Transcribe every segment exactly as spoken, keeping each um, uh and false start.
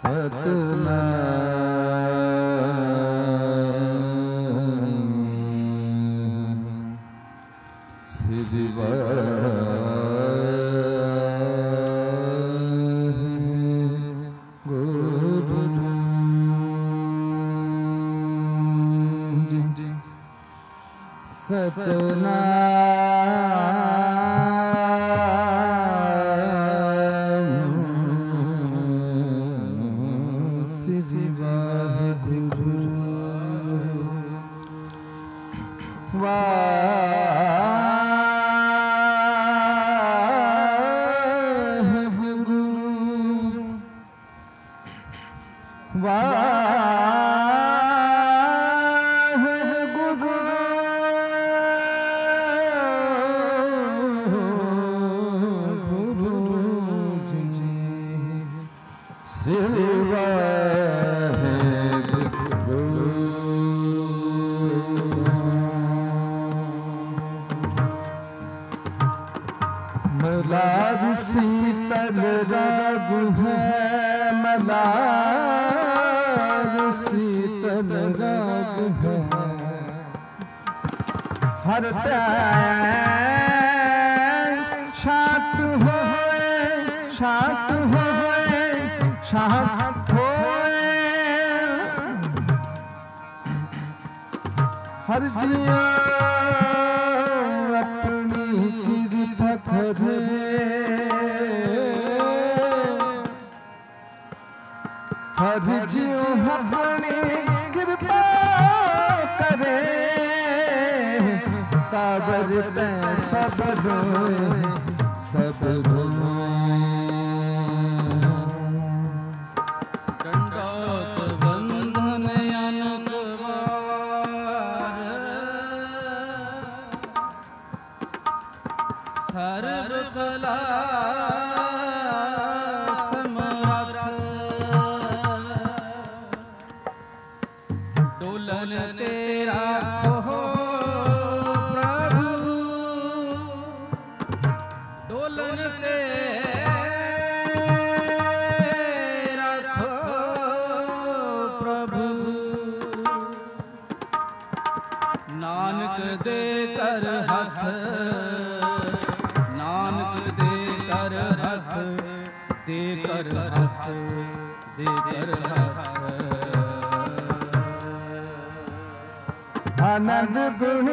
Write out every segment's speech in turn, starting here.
आनंद गुण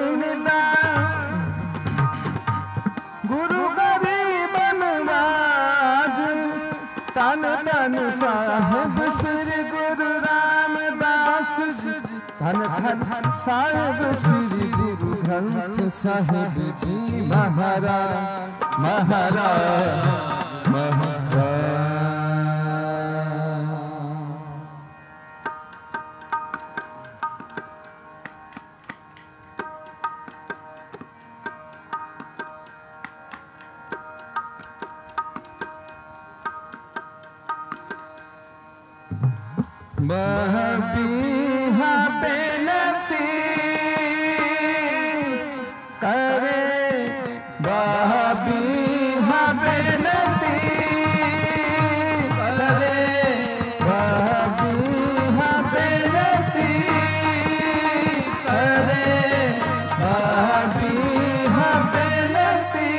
निदान गुरु गरीब नवाज तन तन साहिब श्री गुरु रामदास जी धन धन साहिब श्री गुरु ग्रंथ साहिब जी महाराज महाराज महाराज बहबीहा बेनती करे बहबीहा बेनती करे बहबीहा बेनती करे बहबीहा बेनती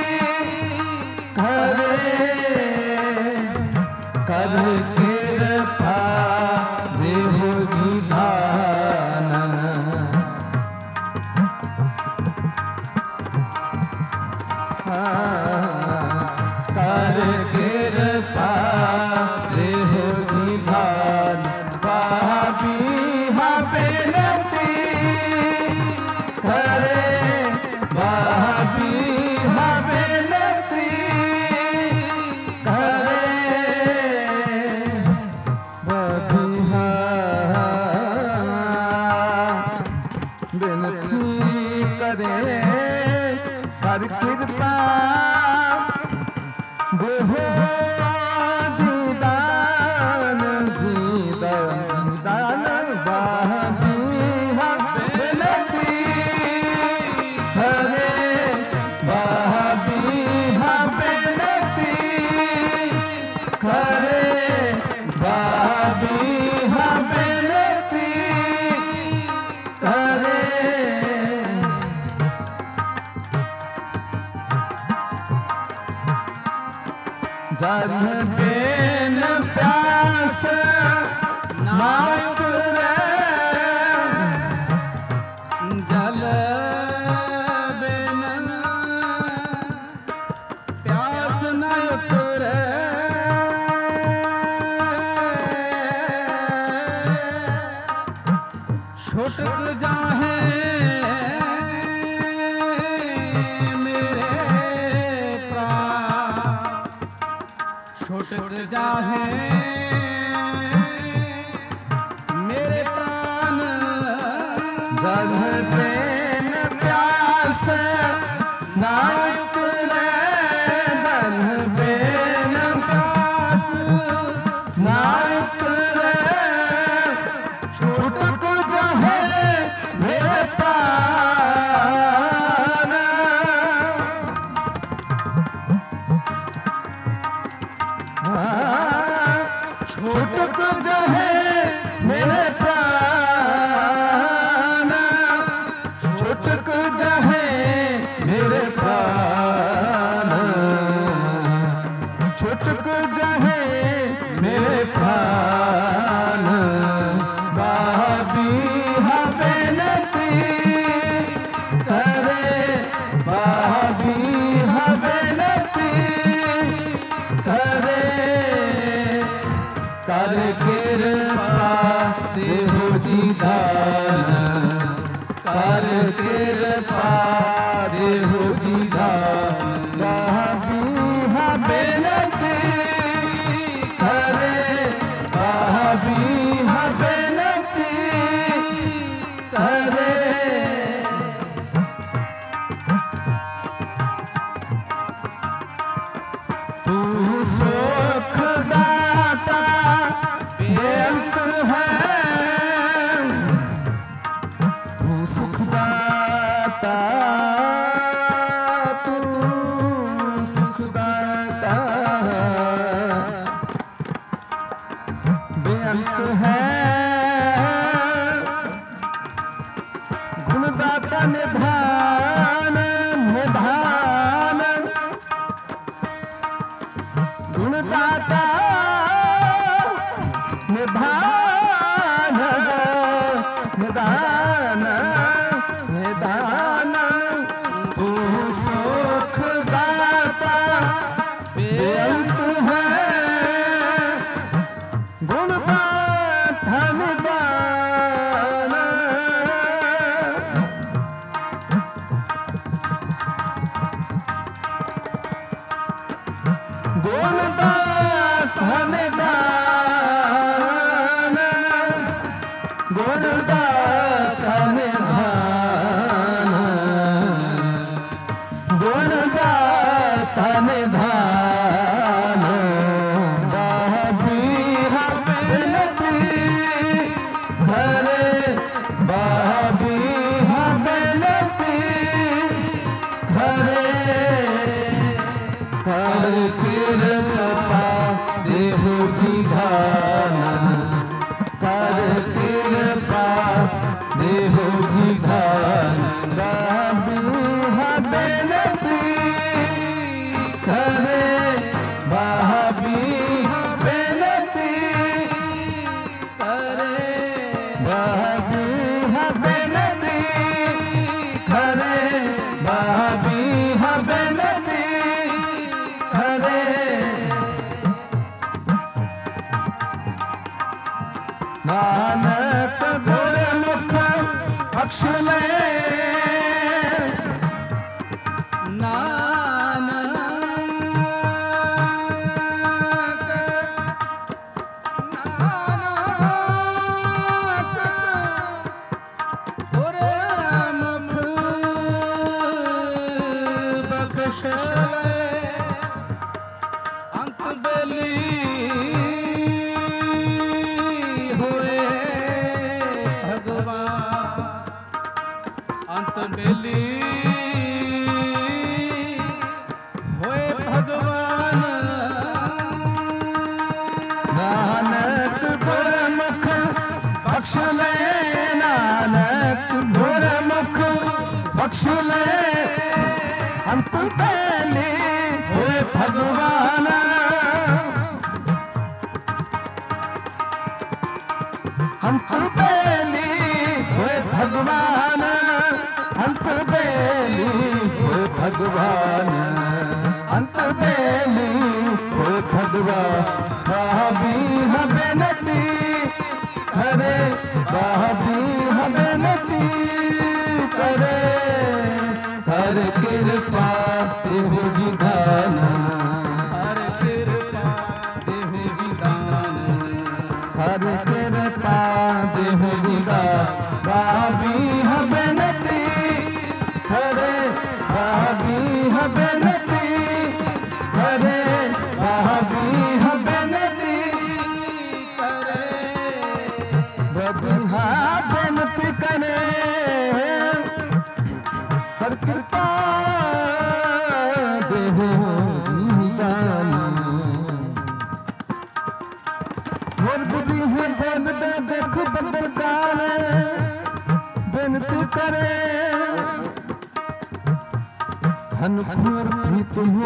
करे कर कृपा देहो जी दान कर कृपा देहो जी दान बहबीहा बेनती करे बहबीहा बेनती करे करे कर कृपा देहो जी दान जी दान बहबीहा बेनती करे बहबीहा बेनती करे बह जल बिन प्यास ना उतरे, जल बिन प्यास न उतरे, छुटक जाहे मेरे प्राण, छुटक जाहे मेरे प्राण। जल बिन प्यास ना उतरे, जल बिन प्यास ना उतरे, छुटक जाहे मेरे प्राण। छुटक जाहे मेरे प्राण, छुटक जाहे मेरे प्राण, छुटक जाहे मेरे प्राण। बाबी बेनती करे, बाबी बेनती करे, कर कृपा देहो जी दान, कर कृपा देहो जी दान। बाबी बेनती करे, बाबी बेनती करे। तू सुख दाता बेअंत है, तू सुख दाता, तू सुख दाता बेअंत है। गुणदाता निधान निधान, गुणदाता निधान निधान निधान। तू सुख दाता बेअंत है, गुणदाता निधान। गुणदाता निधान, गुणदाता निधान, गुणदाता निधान। बाबी बेनती करे, बाबी बेनती करे, कर कृपा देहो जी दान, कर कृपा देहो जी दान। बाबी बेनती करे, बाबी बेनती करे, बाबी बेनती करे, बाबी बेनती करे। नानक गुरमुख बख्श ले, अंत बेली होए भगवान। नानक गुरमुख बख्श ले, नानक गुरमुख बख्श ले, अंत बेली होए भगवान। भगवान अंत बेली होए भगवान भाभी बेनती करे भाभी बेनती करे हर कृपा देहु जी दान हर कृपा देहु जी दान हर कृपा देहु जी दान भाभी बेनती करे भाभी बेनती करे भाभी बेनती करे भाभी बेनती करे हर कृपा देहु जी दान मोर बुद्धि है बोल दे देख बदल गान बेनती करे धन खूर भी तुम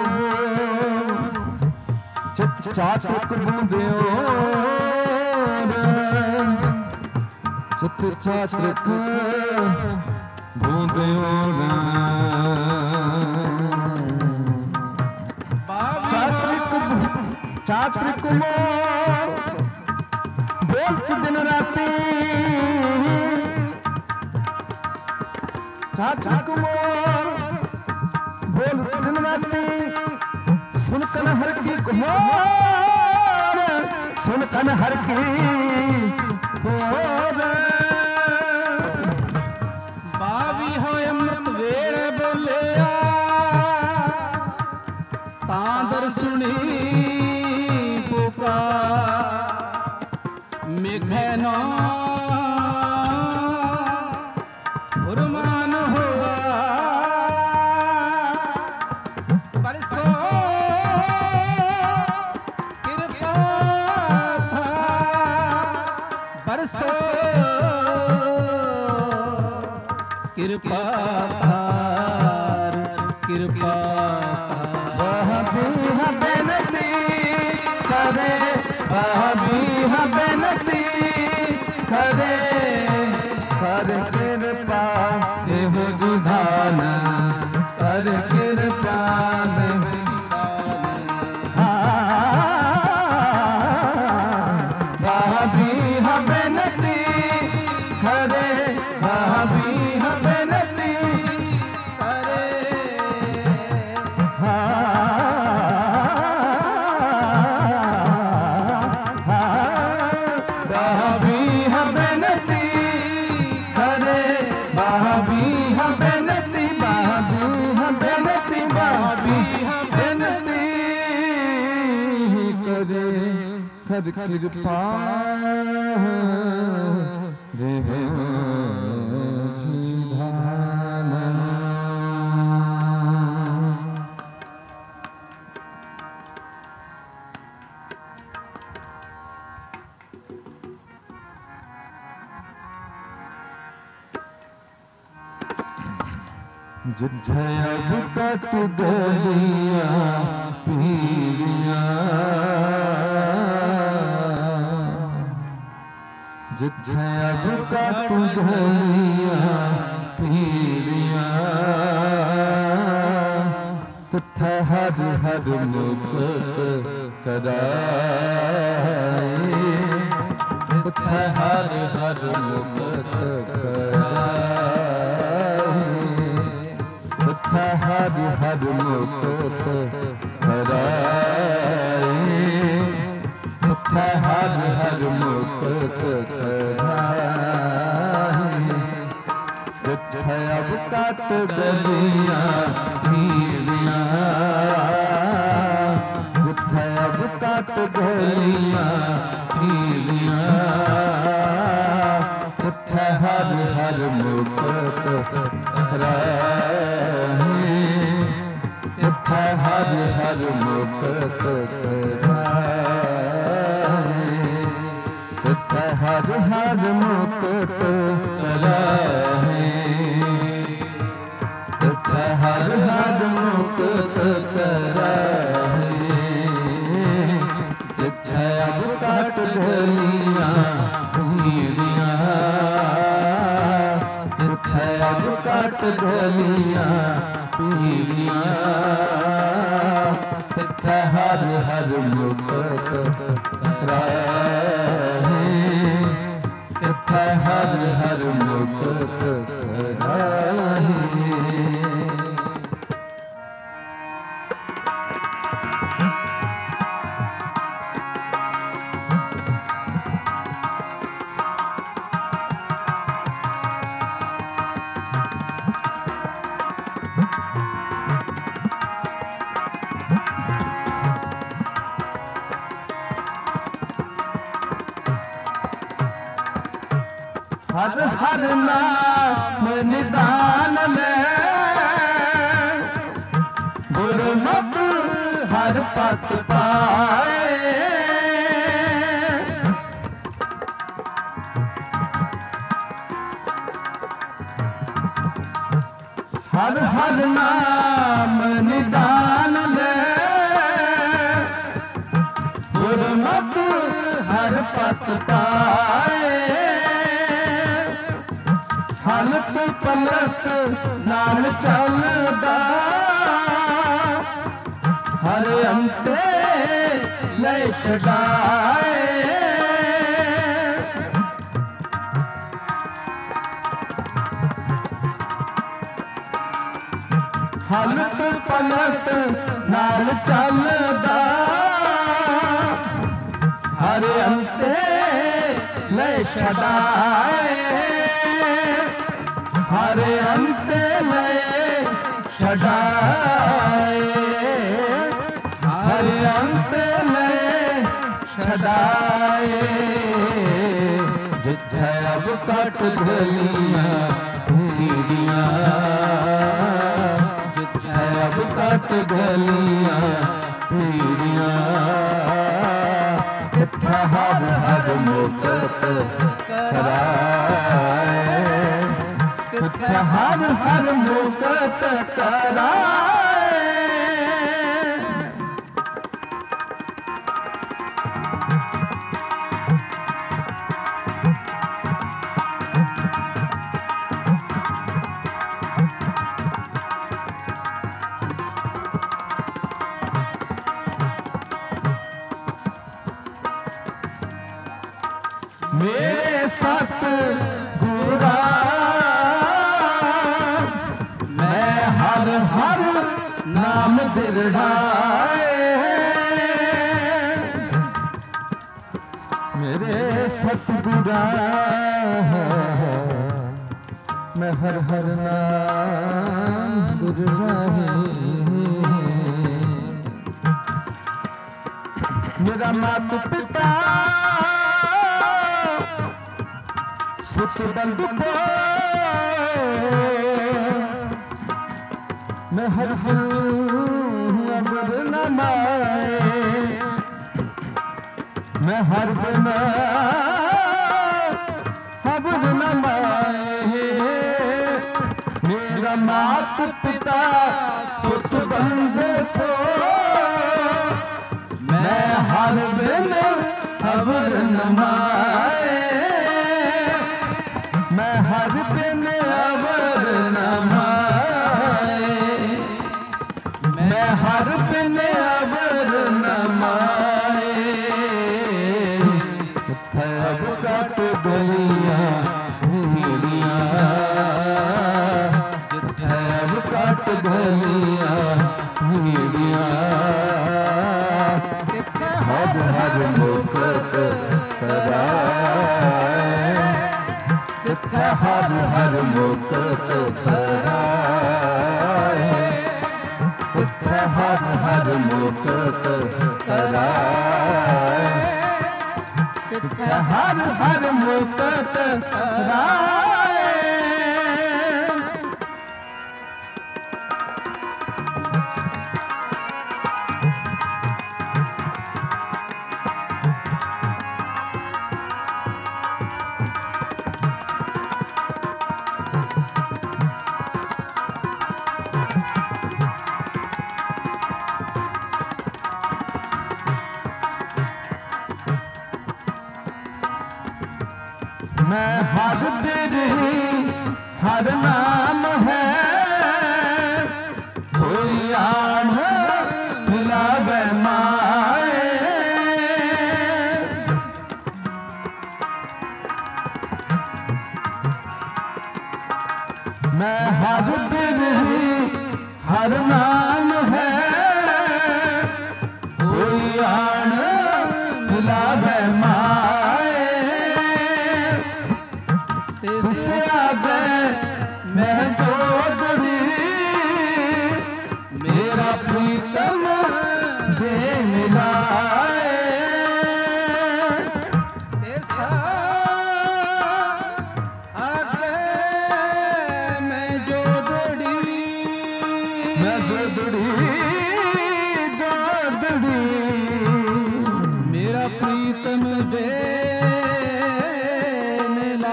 चित चातक बूंदियो चित चातक बूंदियो चातक चातक मोर बोलती दिन राती चातक मोर बोल दिन राती सुन कन हर की घोर सुन कन हर की घोर बावी हो अमृत वेड़ बोलिया तांदर सुनी पुकार मेघनो फुरमान हुआ परसो कृपा था परसो कृपा थार कृपा भाभी बेनती करे भाभी बेनती करे कर कृपा देहु जी दान कर कृपा देहु भाभी बेनती करे भाभी बेनती करे भाभी बेनती करे भाभी बेनती भाभी बेनती भाभी बेनती करे कर कृपा देहु जी दान जिथे अब कट गलियां पीलियां जिथे अब कट गलियां पीलियां तथे हर हर मुक्त कराए तथे हर हर मुक्त कराए हर हर मुक्त कराए हर हर मुक्त कराए जिथे अब कट गलियां पीलियां जिथे अब कट गलियां पीलियां तिथे हर हर मुक्त कराए तिथे हर हर मुक्त कराए तिथे हर हर मुक्त कराए तिथे हर हर मुक्त कराए तिथे अब कट गलियां पीलियां तिथे अब कट गलियां पीलियां तिथे हर हर मुकत कराहे तिथे हर हर मुकत कराहे। हर हर नाम निदान ले गुरमत हर पत पाए हर हर नाम निदान ले गुरमत हर पत पाए हलत पलत नाल चलदा हर अंते ले छड़ाए हलत पलत नाल चलदा हर अंते ले छड़ाए हर अंत ले छड़ाए हर अंत ले छड़ाए जिथे अब कट गलियां पीलियां जिथे अब कट गलियां पीलियां तिथे हर हर मुकत कराए तिथे हर हर मुकत कराए। मेरे सत गुरा मैं हर हर नाम दिरढ़ाए मेरे सतगुरा मैं हर हर नाम दिरढ़ाए मेरा मात पिता सुख बंधु मैं हर हर अबर न माए मैं हर बिना अबर न माए मेरा मात पिता सुख बंधु को मैं हर बिना अबर न माए मैं हर बिन अवर न माए मैं हर बिन अवर न माए किथे अब कट गलियां पीलियां किथे अब कट गलियां पीलियां हर हर मुकत कराए तिथे हर हर मुकत कराए तिथे हर हर मुकत कराए तिथे हर हर मुकत कराए। मैं हर बिरही हर नाम है हर नाम है कोई आन मिलावे माए तिसे आगे मैं जोदड़ी मेरा प्रीतम दे मिलाए ऐसा आगे मैं जोदड़ी मैं जोदड़ी जोदड़ी मेरा प्रीतम दे मिला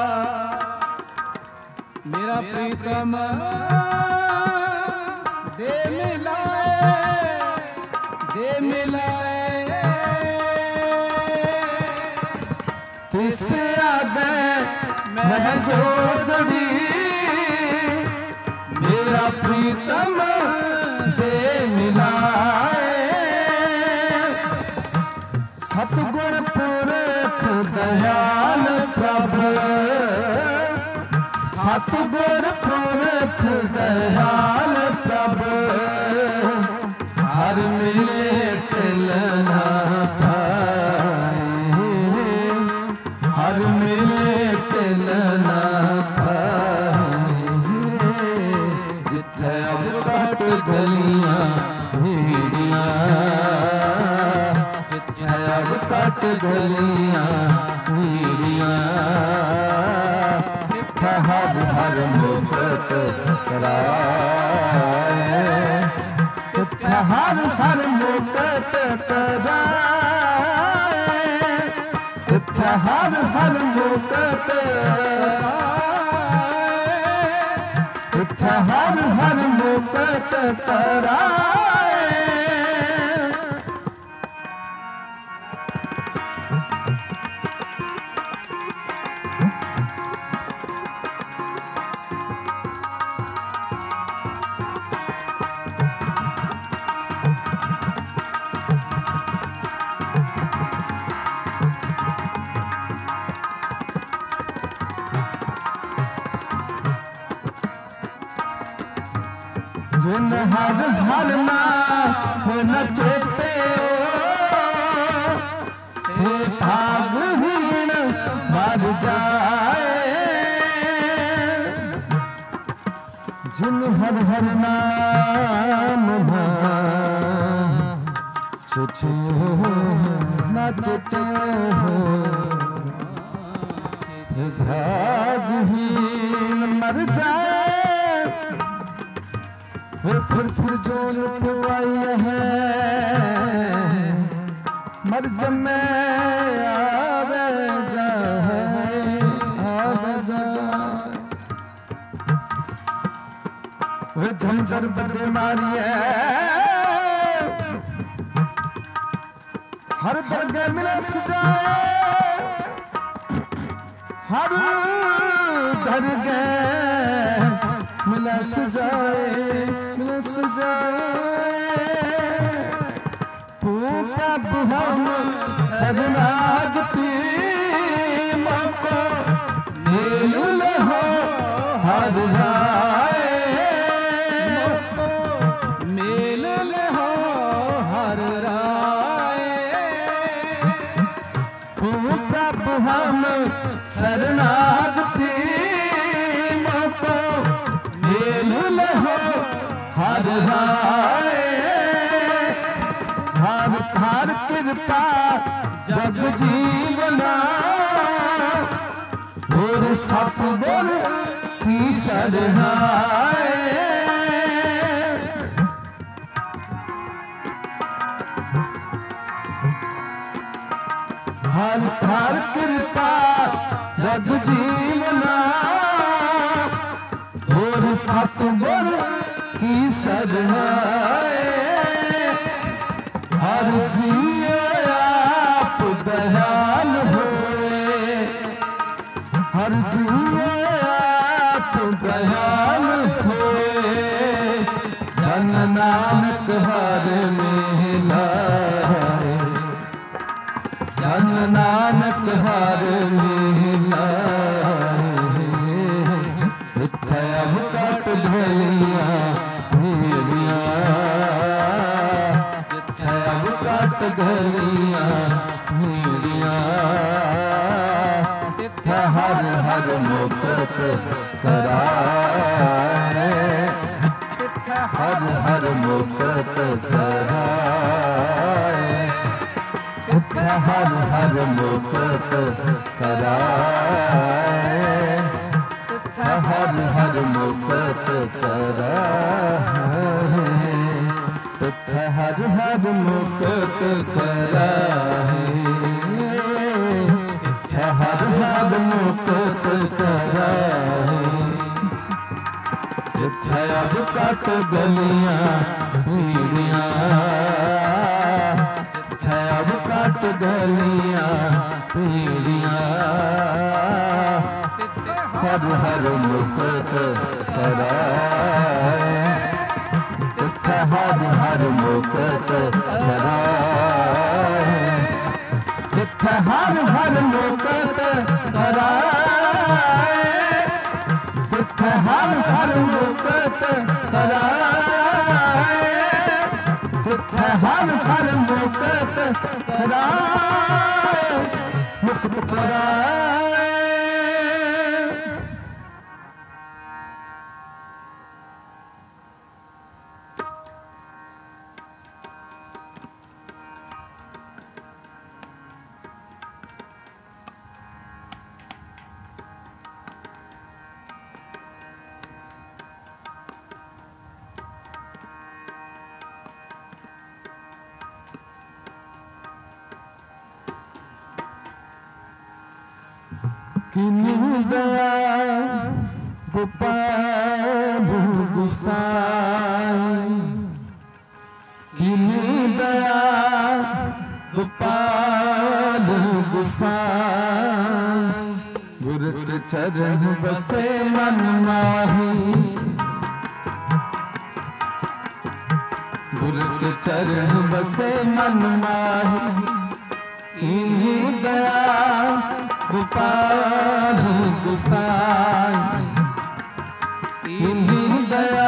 मेरा प्रीतम दे मिलाए दे मिलाए तिसे आगे मैं जोदड़ी मेरा प्रीतम दे मिलाए सतगुण पुरख दयाल प्रभु सतगुर पुरख दयाल प्रभु हर मिले तिलना पाए हर मिले तिलना पाए जिथे अब कट गलियां भीड़ियां जिथे अब कट गलियां भीड़ियां हर हर मुक्त कराए हर हर मुक्त कराए हर हर मुक्त हर हर मुक्त कराए जिन हर हर नाम न चेते से भागहीन मर जाए जिन हर हर नाम चेते न चेते से भागहीन मर जाए फिर फिर फिर जो लुटवाई है मर जमे आवे जाए आवे जाए वे झंझर बदे मारी है हर दरगे मिले सजाए हर दरगे मिले सजाए तब हम सदनागती मको मेल हो हर राय मेल हो हर राय तब हम शरणागती मको मेल हो हर राय हर हर कृपा जग जीवना और सतगुर की शरणाए हर हर कृपा जग जीवना और सतगुर की शरणाए हर जिए आप दयाल होए हर जिए आप दयाल होए जन नानक हर मिलाए जन नानक हर मिलाए इत्थे अब कट भलियां हर हर मुक्त कराए, तिथ हर हर मुक्त कराए, तिथ हर हर मुक्त कराए, तिथ हर हर मुक्त कराए, तिथ हर हर मुक्त कराए। जिथे अब कट गलियां पीड़ियां, जिथे अब कट गलियां पीड़ियां, हर हर मुक्त कराए, तिथे हर हर मुक्त कराए, तिथे हर हर मुक्त कराए, तिथे हर हर मुक्त कराए, तिथे हर हर मुक्त कराए, मुक्त कराए। किन्नी दया गोपाल गुसाई, किन्नी दया गोपाल गुसाई, गुरु के चरण बसे मन माही, गुरु के चरण बसे मन माही, किन्नी दया गोपाल गुसाई, किन्नी दया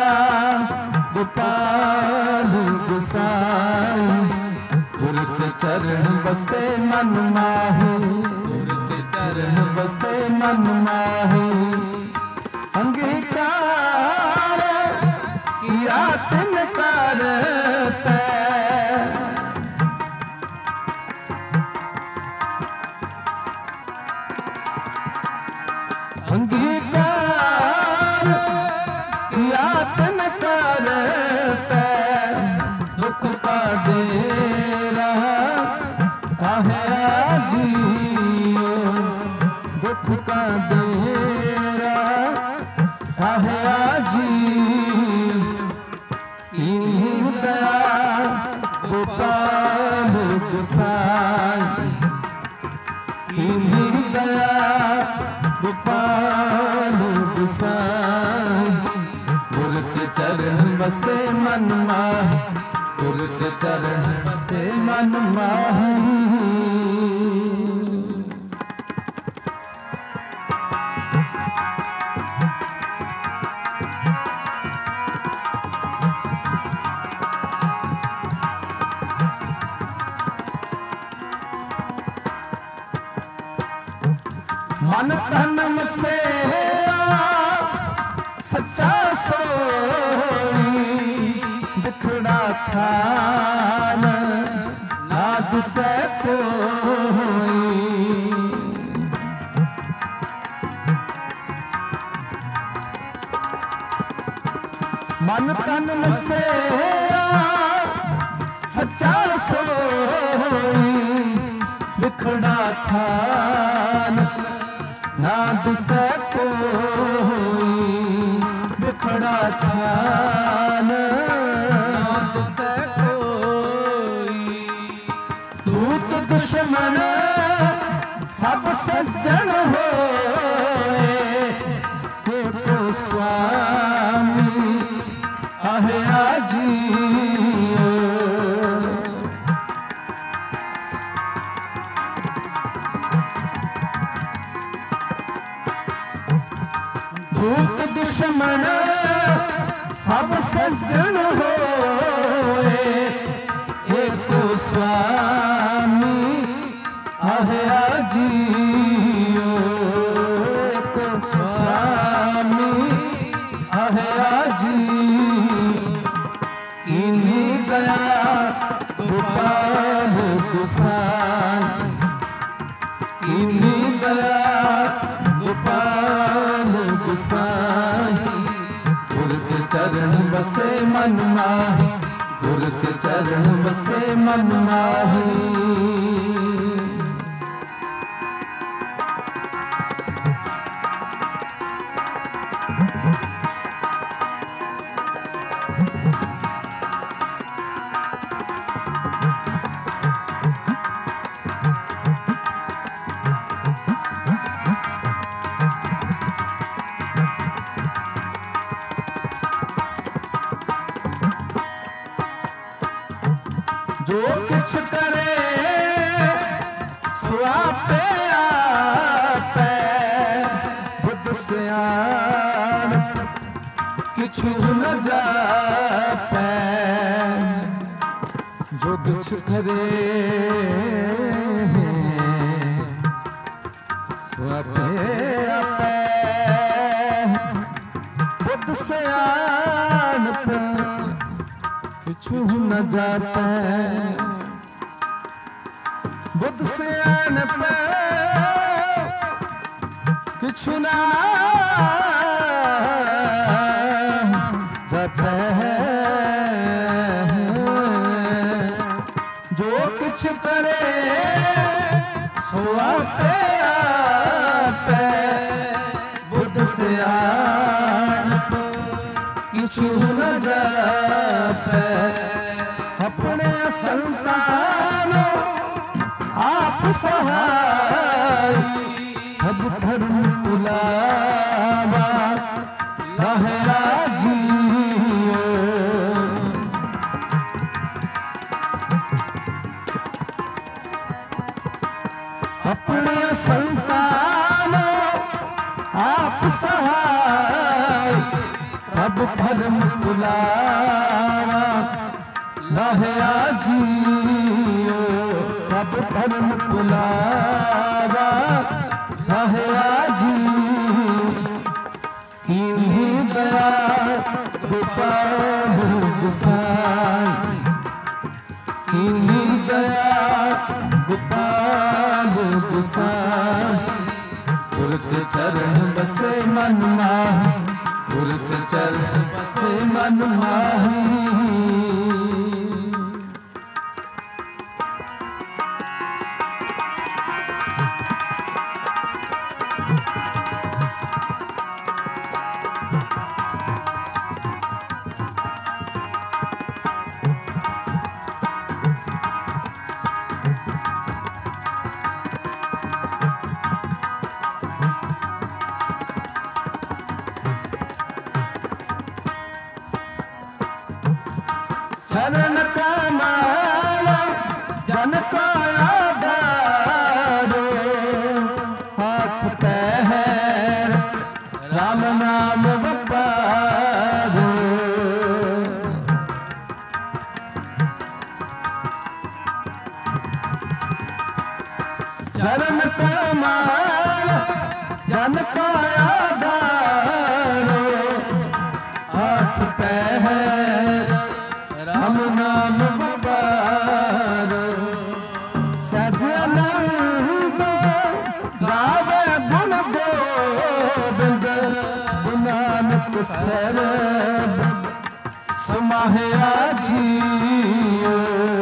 गोपाल गुसाई, गुरु के चरण बसे मन माही, गुरु के चरण बसे मन माही, अंगीकार किया तिन करते, अंगीकार किया तिन करते, दुख का डेरा आहे जियो, दुख का डेरा आहे जियो, किन्नी दया गोपाल गुसाई, किन्नी दया गोपाल गुसाई, गुरु के चरण बसे मन माही, गुरु के चरण बसे मन माही। मन तन से सच्चा सोई, बिखड़ा थान नाद से कोई, मन तन से सच्चा सोई, बिखड़ा थान नाद से कोई, बिखड़ा थान नाद से कोई, दूत दुश्मन सब सज्जन होए, एको स्वामी आहे जियो, दूत दुश्मन सब सज्जन होए, एको स्वामी आहे जियो, एको स्वामी आहे जियो, दया गोपाल गोसाई, कीन्ही दया गोपाल गोसाई। गुर के चरण बसे मन माही, गुर के चरण बसे मन माही। जो कुछ करे सो आपे आपे, बुद्ध सियान किछु न जापै। जो कुछ करे सो आपे आपे, बुद्ध सियान किछु न जापै। बुद्ध सियान पे किछु न जापै। जो कुछ करे सो आपे आपे, बुद्ध सियान किछु न जापै। अपने संतानों आप सहाय, अब धर्म पुलावा रहया जियो। अपने संतानों आप सहाय, अब धर्म पुलावा रहया जियो। अब धर्म पुलावा रहया जियो। कीन्ही दया गोपाल गोसाई, कीन्ही दया गोपाल गोसाई। गुर के चरण बसे मन माही, गुर के चरण बसे मन माही। चरण का माला जन का आधारो, हाथ पैर राम नाम बपारो। चरण का माला जन का आधारो, हाथ पैर राम नाम बपारो। सजनंद गावे गुण गोविंद, नानक सरब समाहया जियो।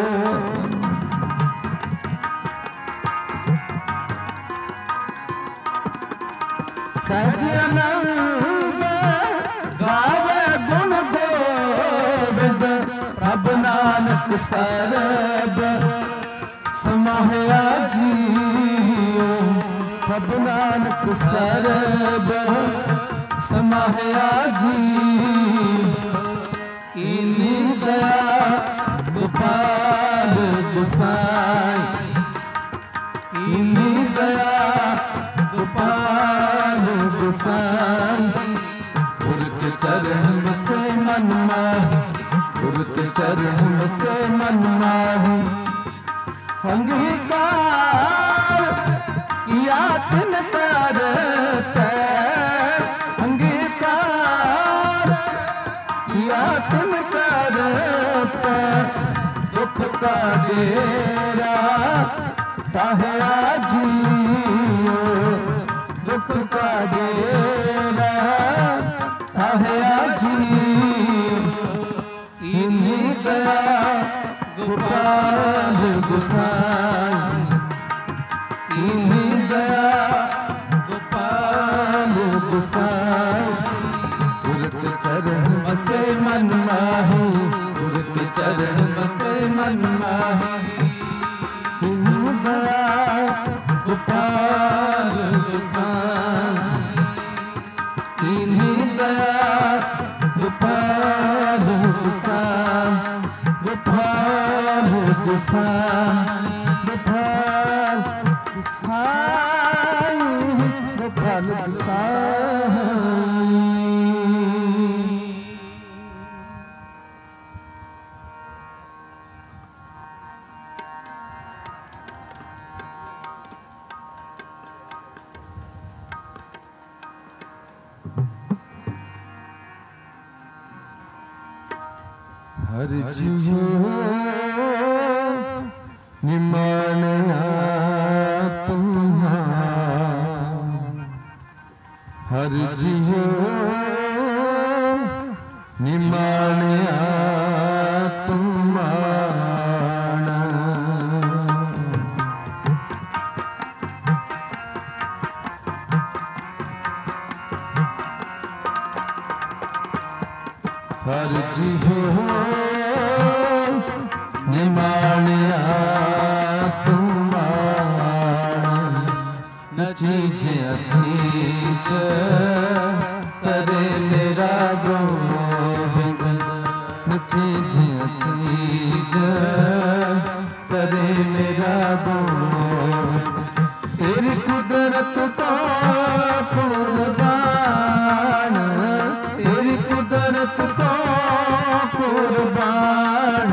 सजनंद गावे गुण गोविंद, प्रभ नानक सरब समाहया जियो। प्रभ नानक सरब समाहया जियो। कीन्ही दया गोपाल गोसाई, कीन्ही दया गोपाल गोसाई। गुर के चरण बसे मन माही, गुर के चरण बसे मन माही। अंगीकार किया तिन करते, अंगीकार किया तिन करते। का डेरा ताहरा जियो दुख का डेरा ताहरा जियो इन्हीं दया गोपाल गोसाई इन्हीं दया गोपाल गोसाई गुरु चरण बसे मन माही गुरु चरण बसे मन माही इन्हीं दया गोपाल गोसाई इन्हीं दया गोपाल गोसाई गोपाल गोसाई गोपाल गोसाई गोपाल गोसाई। हर जियो निमानया तुम्हारा हर जियो निमानया तुम्हारा हर जियो निमानया तुम्हारा न चीज अचीज करे मेरा गोविंद न चीज अचीज करे मेरा गोविंद तेरी कुदरत को कुर्बान तेरी कुदरत को कुर्बान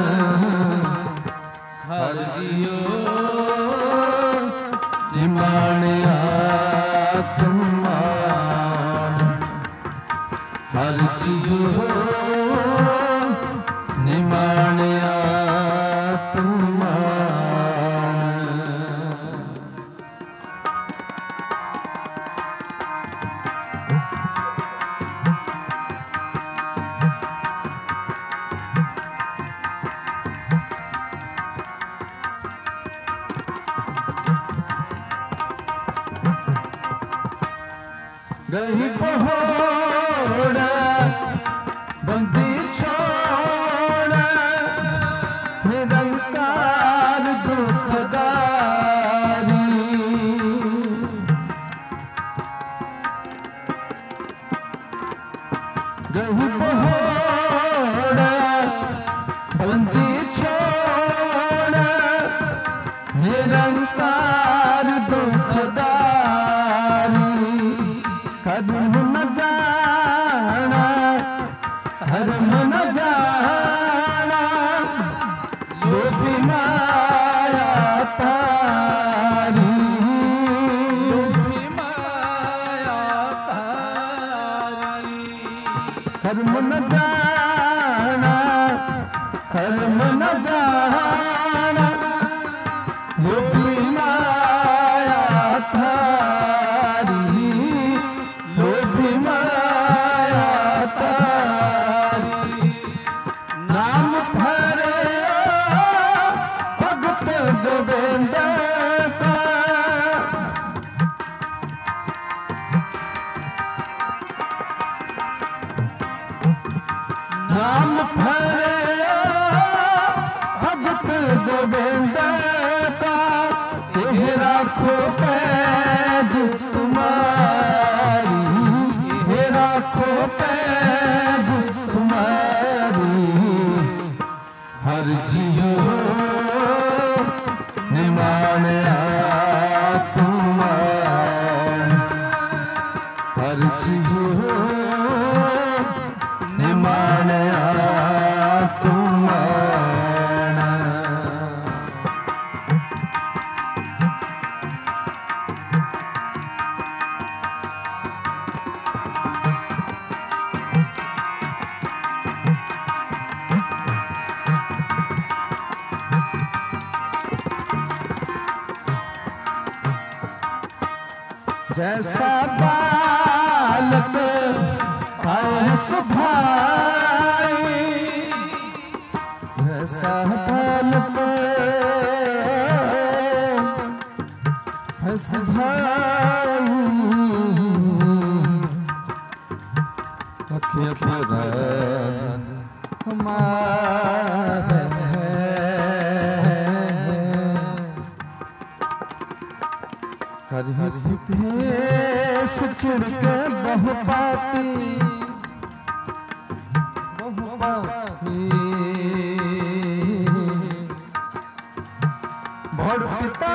हर जियो निमानया तुम्हारा हर जियो निमानया तुम्हारा गही पहोड़ा बंदी छोड़ा निरंकार दुखदारी गही पहोड़ा बंदी छोड़ा निरंकार दुखदारी कर्म न जाना धर्म न जाना लोभी माया तारी लोभी माया तारी कर्म न जाना धर्म न जाना लोभी माया तारी लोभी माया तारी नाम भरे भगत गोविंद का नाम भरे भगत गोविंद का ये राखो पैज तुम्हारी ये राखो पैज तुम्हारी हर जियो निमानया तुम्हारा हर जियो निमानया तुम्हारा जैसा बालक आए सुभाई, जैसा बालक है सुभाई, अखियाँ अपराध हमारे हरि हरि देश छिड़के बहु पाती, बहु पाती बड़ पिता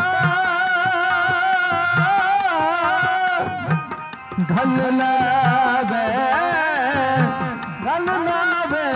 घल लावे, घल लावे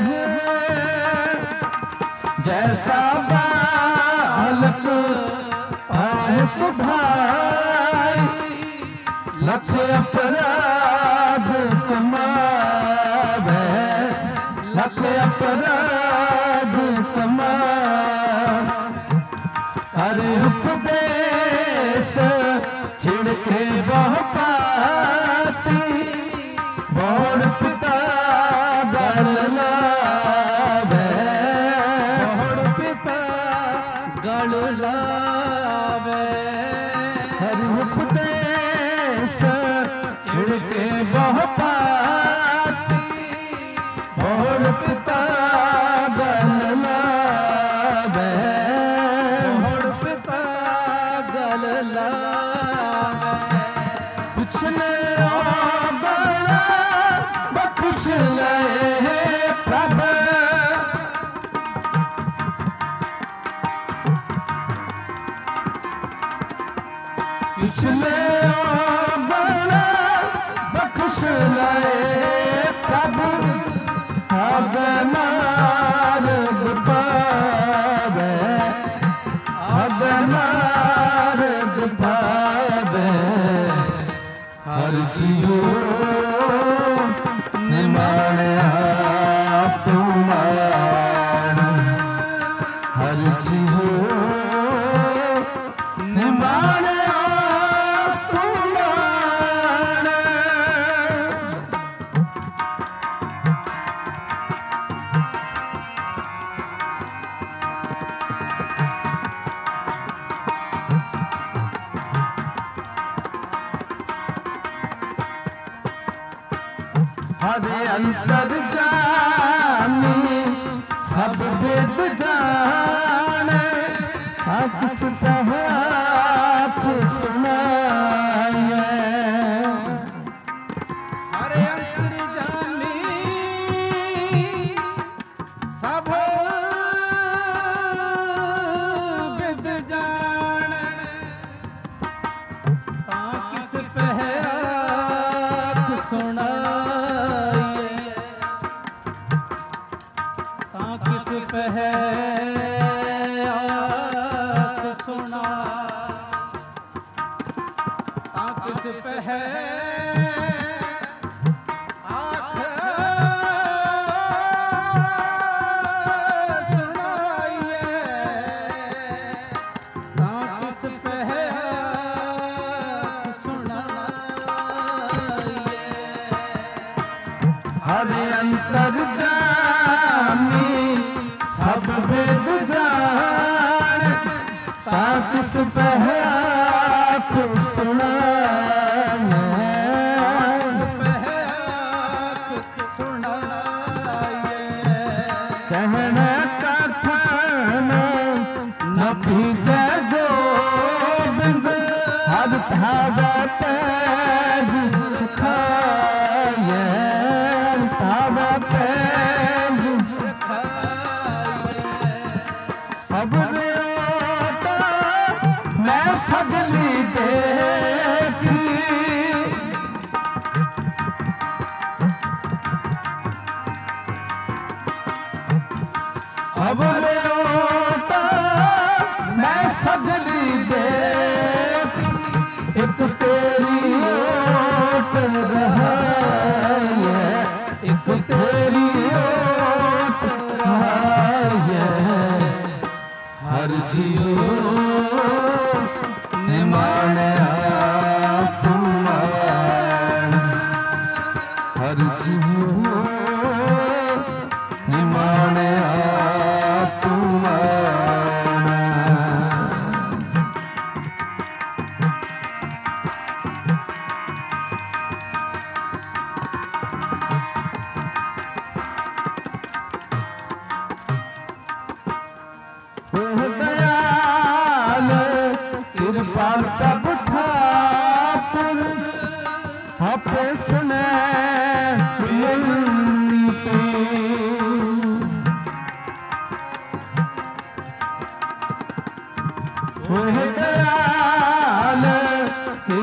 जैसा बालक आए सुभाई, लख अपराध कमावे, लख अपराध कमावे, हरि उपदेश छिड़के बहु पाती, बड़ पिता गल लावे, बड़ पिता गल लावे, हरि उपदेश छिड़के बहु पाती, बड़ पिता गल लावे, बड़ पिता गल लावे, पिछले बड़ा बख्श ले प्रभु, पिछले बड़ा बख्श ले प्रभु, अब मार्ग पावे, अब मार्ग पावे, हर जीवो निमाणे आप मान, हर जीवो निमाणे आप मान, हरे अंतर जानी सब वेद जाने, किस तरह सुनाए, हरे अंतर्जामी सब विद जाने, तां किस पहराख सुनाए, तां किस पहराख सुना, तां किस पहराख सुनाइए, तां किस पहराख सुनाइए, हरे अंतर जानी सब वेद जाने, तां किस पहराख सुनाए, पहराख सुनाइए, कहने कथन न भीजे गोविंद, हर भावे पैज खाए, भावे पैज अब रोता मैं सगली देखी, अब रोता मैं सगली देखी, एक तेरी ओट रहा है, एक तेरी ओट रहा है, हर जीव निमाने आप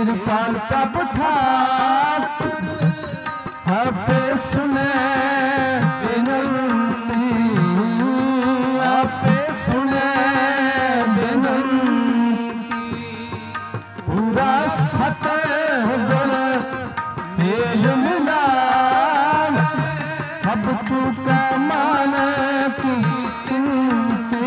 कृपाल प्रभ ठाकुर आपे सुने विनंती, आपे सुने विनंती। पूरा सतगुण मेल मिलान, सब चूका मान की चिंती,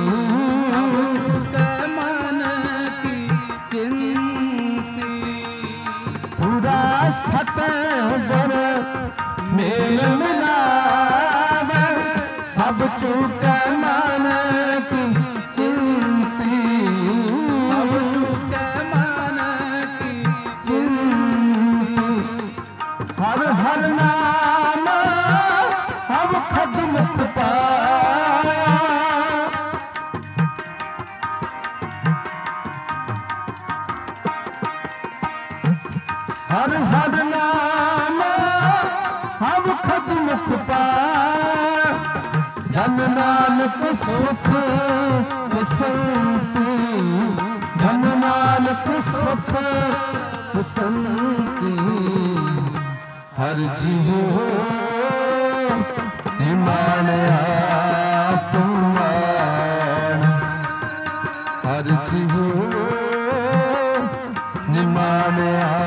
मान की चिंती। पूरा सतगुण मेल मिलाव, सब चूका मान की चिंती, सब चूका मान की चिंती। हर हर नाम अब खत्म पाया, हर हर नाम अब खत्म पाया। जन नानक सुख बसंती, जन नानक सुख बसंती। हर जीव निमान आत्मान, हर जीव निमान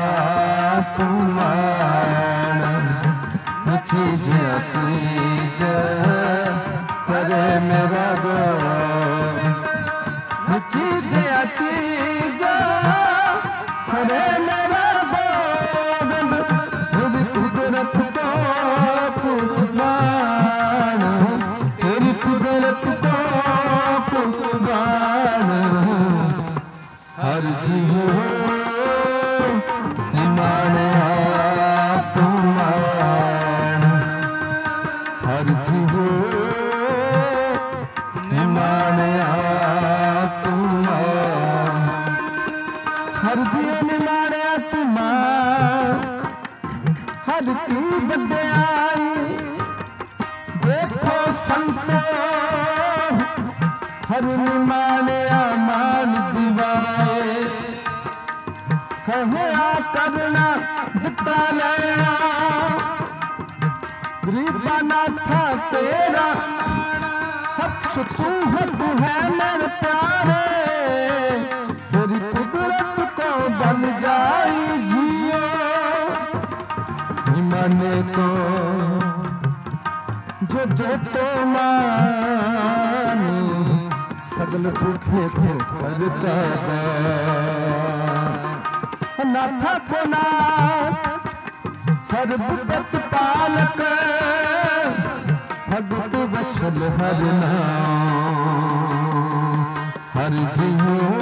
आत्मान। चीज चीज करे मेरा गोविंद, चीज चीज करे मेरा गोविंद। तेरी कुदरत को कुर्बान, तेरी कुदरत को कुर्बान। हर जीव निमान आत्मान, हर जीव निमान आत्मान, हर जीव निमान आत्मान। हर की बड़ाई देखो संतो, हर निमान आमान दिवाए। कहे आ करना दिता लेना, गरीबा ना था तेरा सब कुछ तू है, तू है मेरे प्यारे। तेरी कुदरत को बन जाई जियो, माने को जो जो तो मानी, सगल भूखे को करता नाथा को नाथ सर्वगत पालक, भगत वचन हर नाम। हर जीव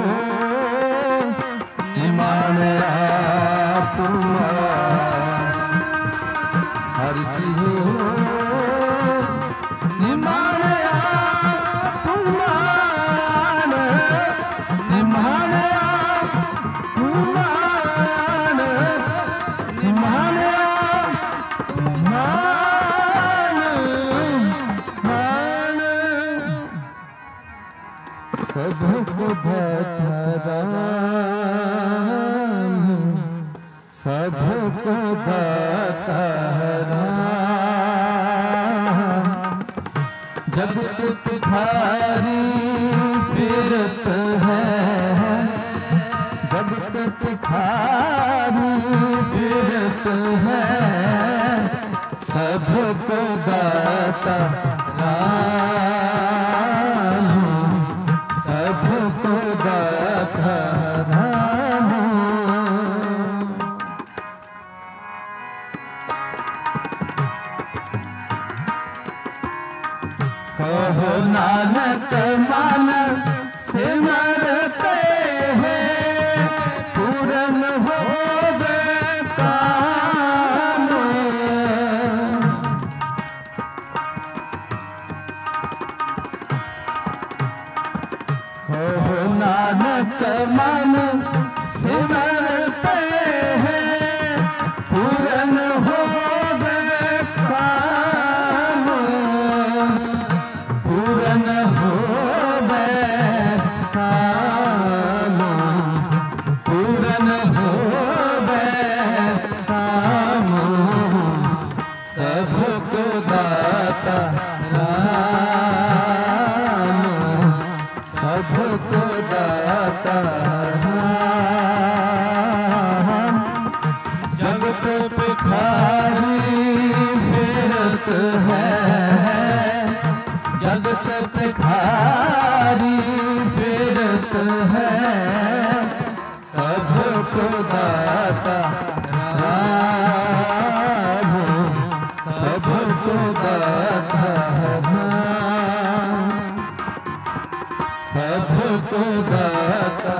निमान आत्मान, हर जीव निमान आत्मान, निमान आत्मान, निमान आत्मान, मान सबको दाता राम, सबको दाता राम। जब तक खारी फिरत है, जब तक खारी फिरत है, सबको दाता राम, सबको दाता राम। कहो नानक मन सिमरते हैं, पूरन होवे काम। कहो नानक मन सिमरते हैं, पूरन होवे काम, पूरन होवे काम, पूरन हो जगत भिखारी फिरत है सबको दाता राम, सबको दाता राम, सबको दाता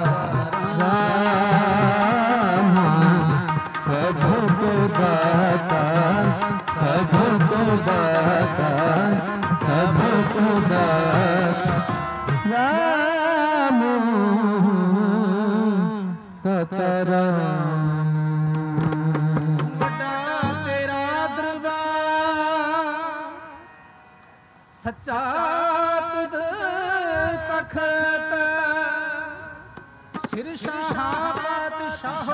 राम, सबको दाता, सबको दाता, सबको दाता राम, दाता राम। बड़ा तेरा दरबार सच्चा तुद तखत सिर शाह बादशाह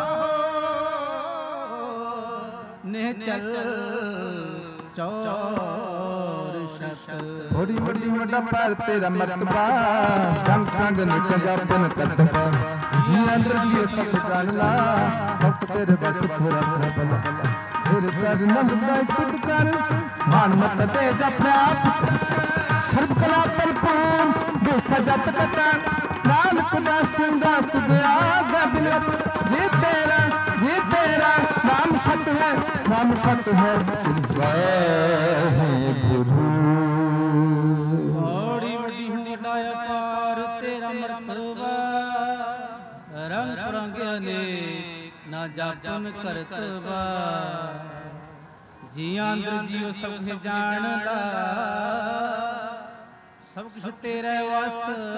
ने चल चौर शत। बड़ी बड़ी बड़ा पर तेरा मर्तबा रंग रंग निकला बन करतबा जी अंदर जी सब जानला सब तेरे बस पूरा बला फिर कर नंदा खुद कर मान मत ते जपना सर्व कला परिपूर्ण बेसजत कटा नानक दास दास दया बिनत जी तेरा जी तेरा नाम सत है नाम सत है सिद्ध गुरु। बड़ी बड़ी बड़ा अपार तेरा मर्तबा रंग रंग अनेक ना जापन करतबा जी अंदर जियो सब कुछ जानदा सब कुछ तेरा वस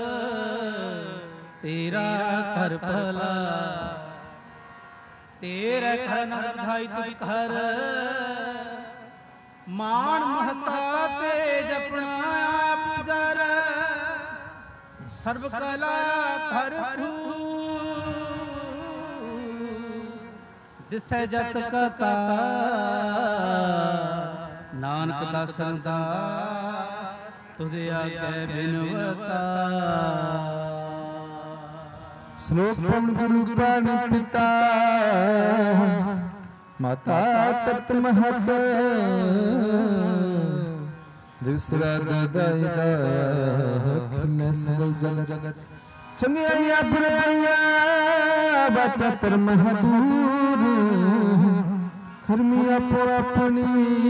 तेरा कर भला तेरा घर नधाई तुझ घर मान महता ते जपना पुजर सर्व कला कर दिसै जत कता नानक दासन दास तुझे आगे बिनवता। श्लोक गुरु प्राण पिता माता तत महत दूसरा दाई दाखिल सकल जगत चंगिया बुराइया बचा तर महदूर खरमिया पर अपनी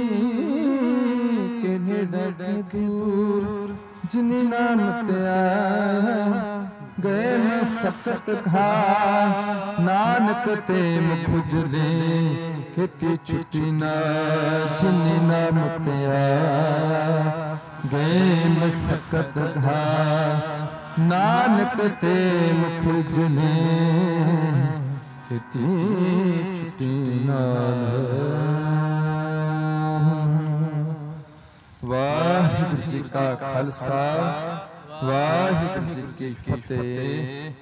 के नेड़े दूर जिनी नाम ते आया गए में सकत खा नानक ते मुझले खेती छुट्टी ना जिनी नाम ते आया गए में सकत खा नानक ते मुझले खेती छुट्टी ना। वाहिगुरू जी का खालसा वाहिगुरू जी की फतेह।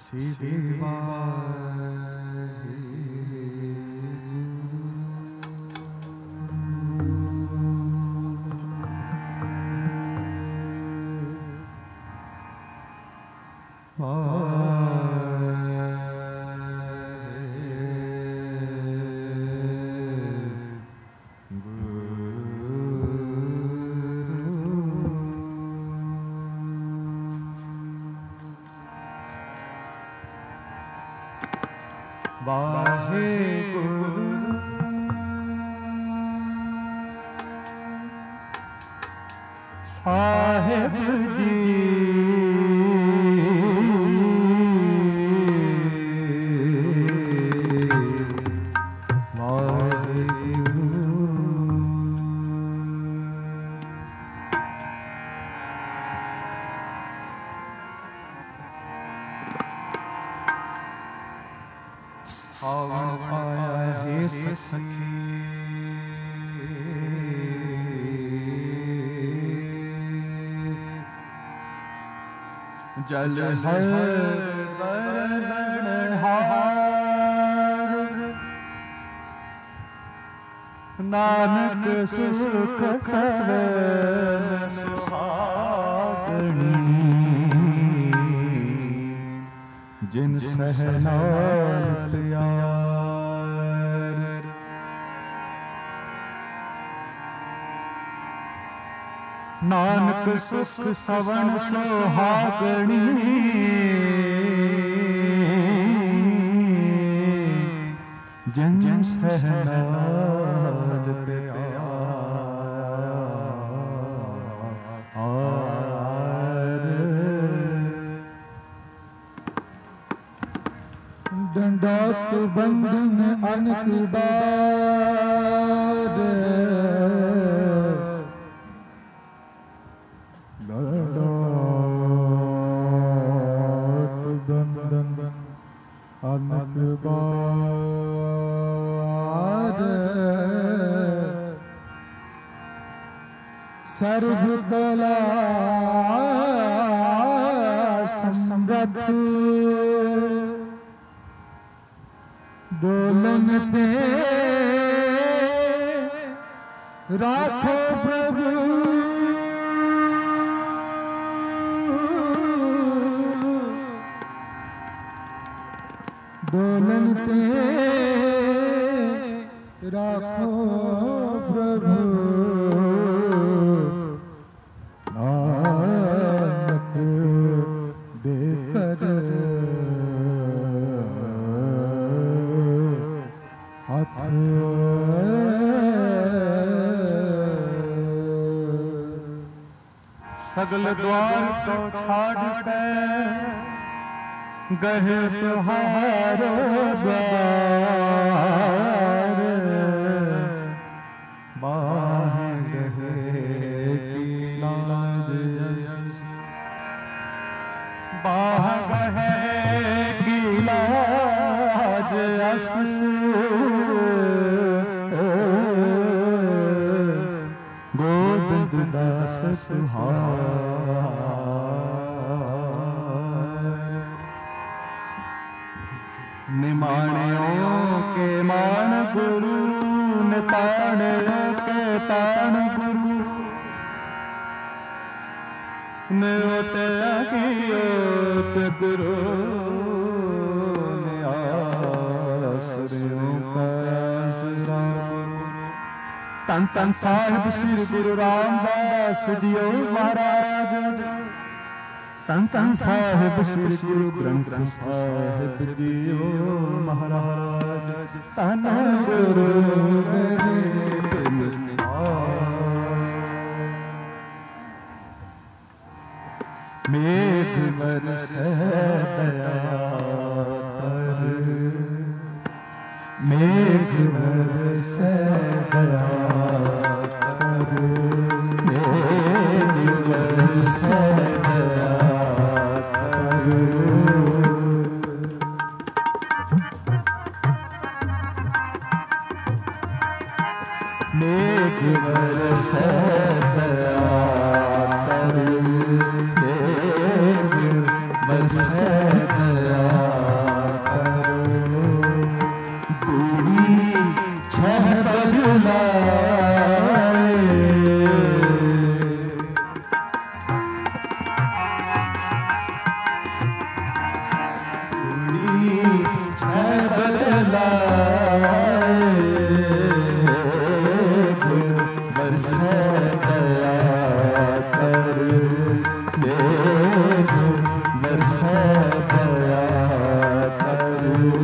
सीधी वाहेगुरु साहिब जी सावन आया है सखी जल है बरसनहार नानक सुख सवन सुहागणी जिन सहनाल प्यार नानक सुख सवन सुहागणी जिन जिन सहनाल प्यार डंडात बंधन अनक बार डंडात बंधन अनक बार सर्व कला समृद्ध डोलन पे राखो प्रभु डोलन पे राखो प्रभु नानक देकर सगल द्वार को छाड़ते गहे तुहारो द्वार बाहें गहे की लाज जस बाह गहे की लाज जस गोविंद दास सुहार निमाणियों के मान गुरु निताणियों के ताण गुरु न्योत अगियोत गुरु न्यासरियों का आसरा तन तन साहिब श्री गुरु रामदास जियो महाराज तन तन साहिब श्री गुरु ग्रंथ साहिब जियो महाराज तन गुरु मेघ बरसे दया कर मेघ बरसे दया कर मेघ बरसे दया कर मेघ बरसे दया कर मेघ बरसे दया छह बरलाए गुल बरसे दया कर ये गुल बरसे दया कर।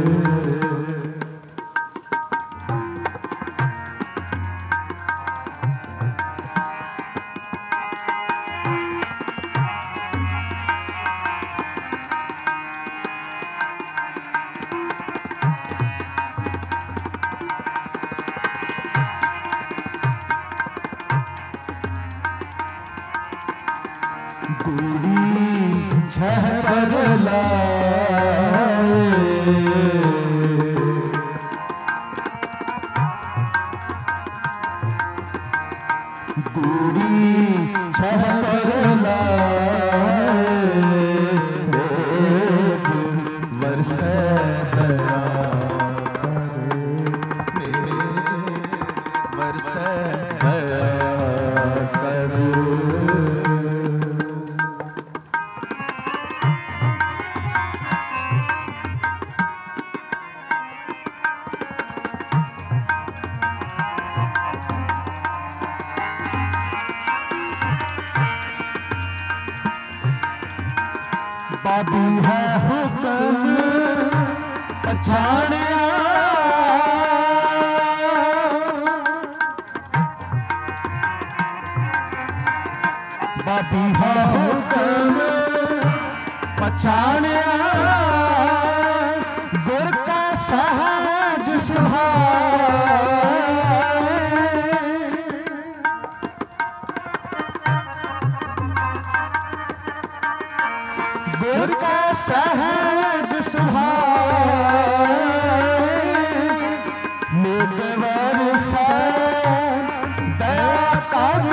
गुड़ी छह बरलाए गुड़ी छह बरलाए गुल बरसे दया कर बरसे दया कर। बाबू है हुक्म पछाड़िया बाबू है हुक्म पछाड़िया गुर का सहज सुभाव गुर का सहज सुभाव मेघ बरसा दया कर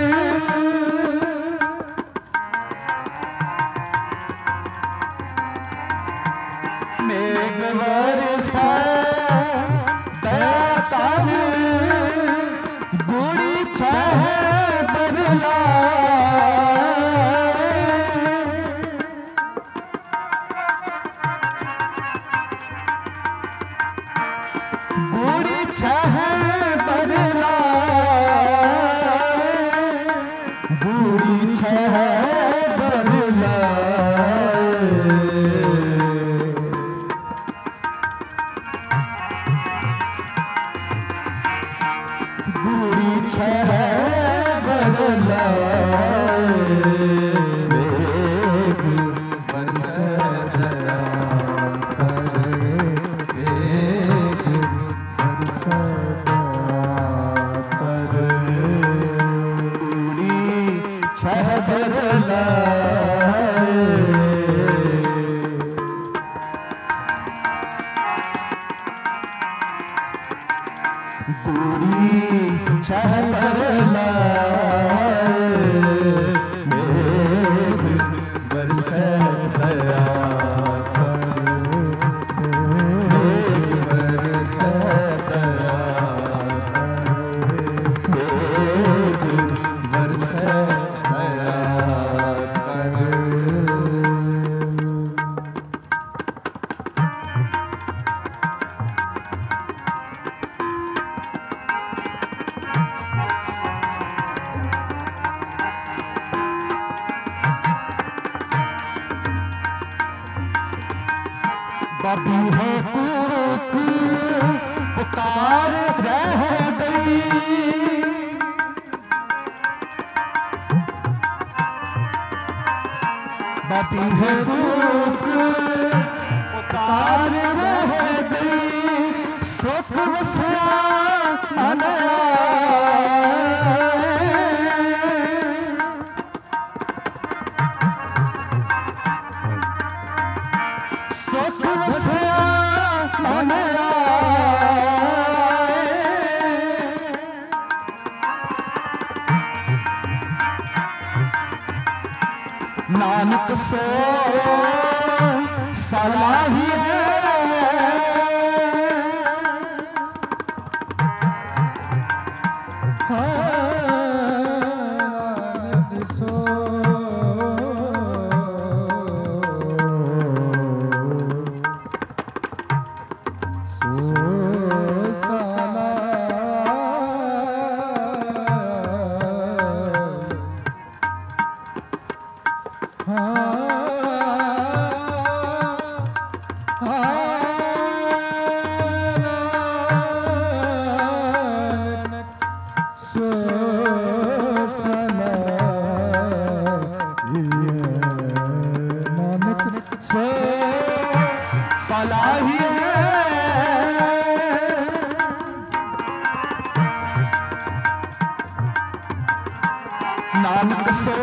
मेघ बरसा दया कर गुड़ी छह गुड़ी छह बरलाए गुड़ी छह बरलाए गुड़ी छह बरलाए बरसे दया छह बरलाए गुड़ी छह बरलाए मेघ बरसे दया कर मेघ बरसे दया मेघ बरसे दया कर। बाबू है कुरुक पुकार रह गई बाबू है कुरुक पुकार रह गई सुख वसया अनया सुख वसया अनया नानक सो सलाही है नानक सो नानक सो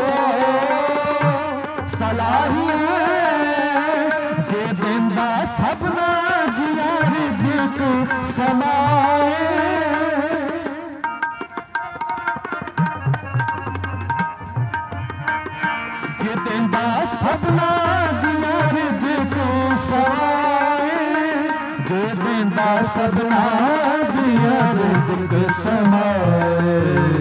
सलाहिए जे देंदा सबना जिया रिज़्क़ समाए जे देंदा सबना जिया रिज़्क़ समाए जे देंदा सबना जिया रिज़्क़ समाए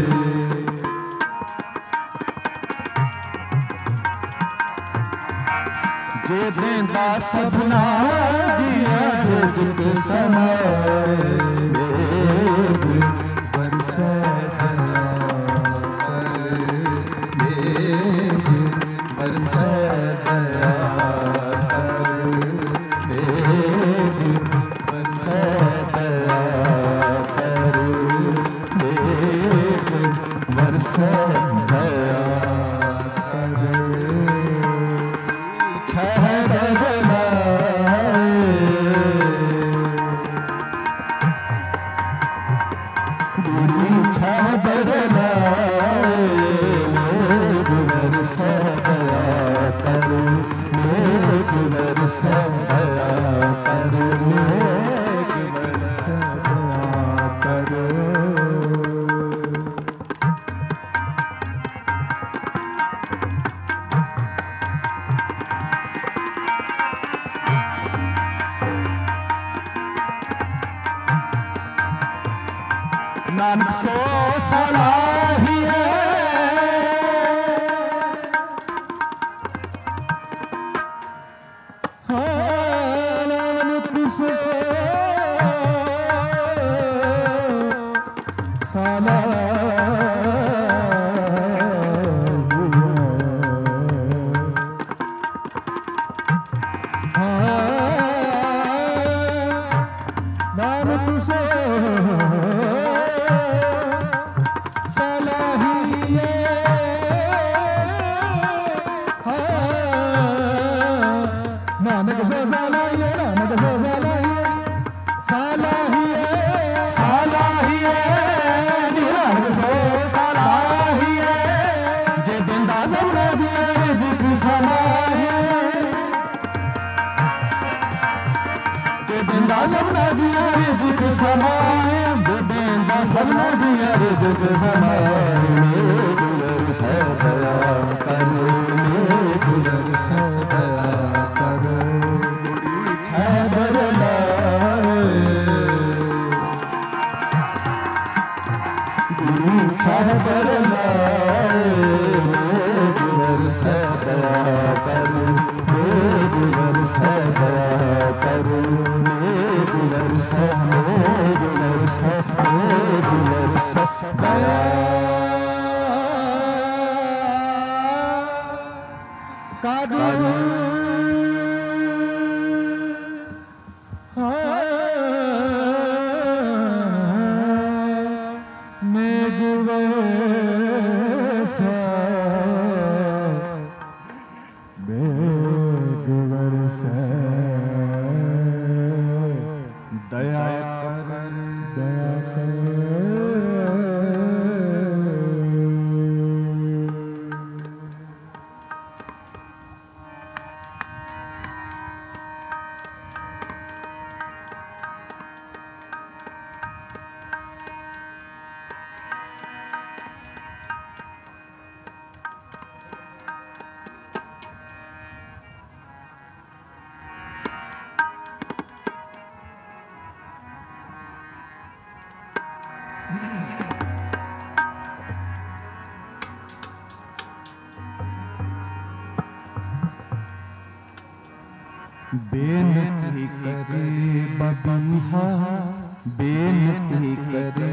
जे देंदा सबना दिया रिज़्क़ समाए मेघ बरसे दया कर मेघ बरसे दया कर मेघ बरसे दया कर मेघ बरसे दया नानक सो सलाहिए नानक सो सलाहिए नानक सो नानक सो सलाहिए नानक सो सलाहिए सलाहिए सलाहिए नानक सो सलाहिए जे देंदा सबना जिया रिज़्क़ समाए जे देंदा सबना जिया रिज़्क़ समाए जे देंदा सबना जिया रिज़्क़ समाए मेघ बरसे दया कर मेघ बरसे दया कर दया कर दया कर बेनती करे बबीहा बेनती करे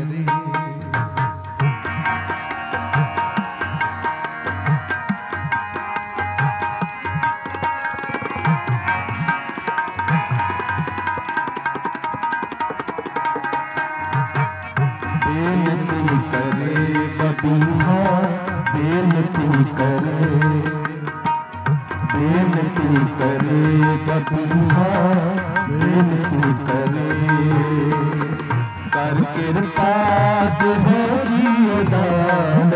बेनती करे बबीहा बेनती करे बेनती करे बबीहा बेनती करे कर कृपा दे जीवदान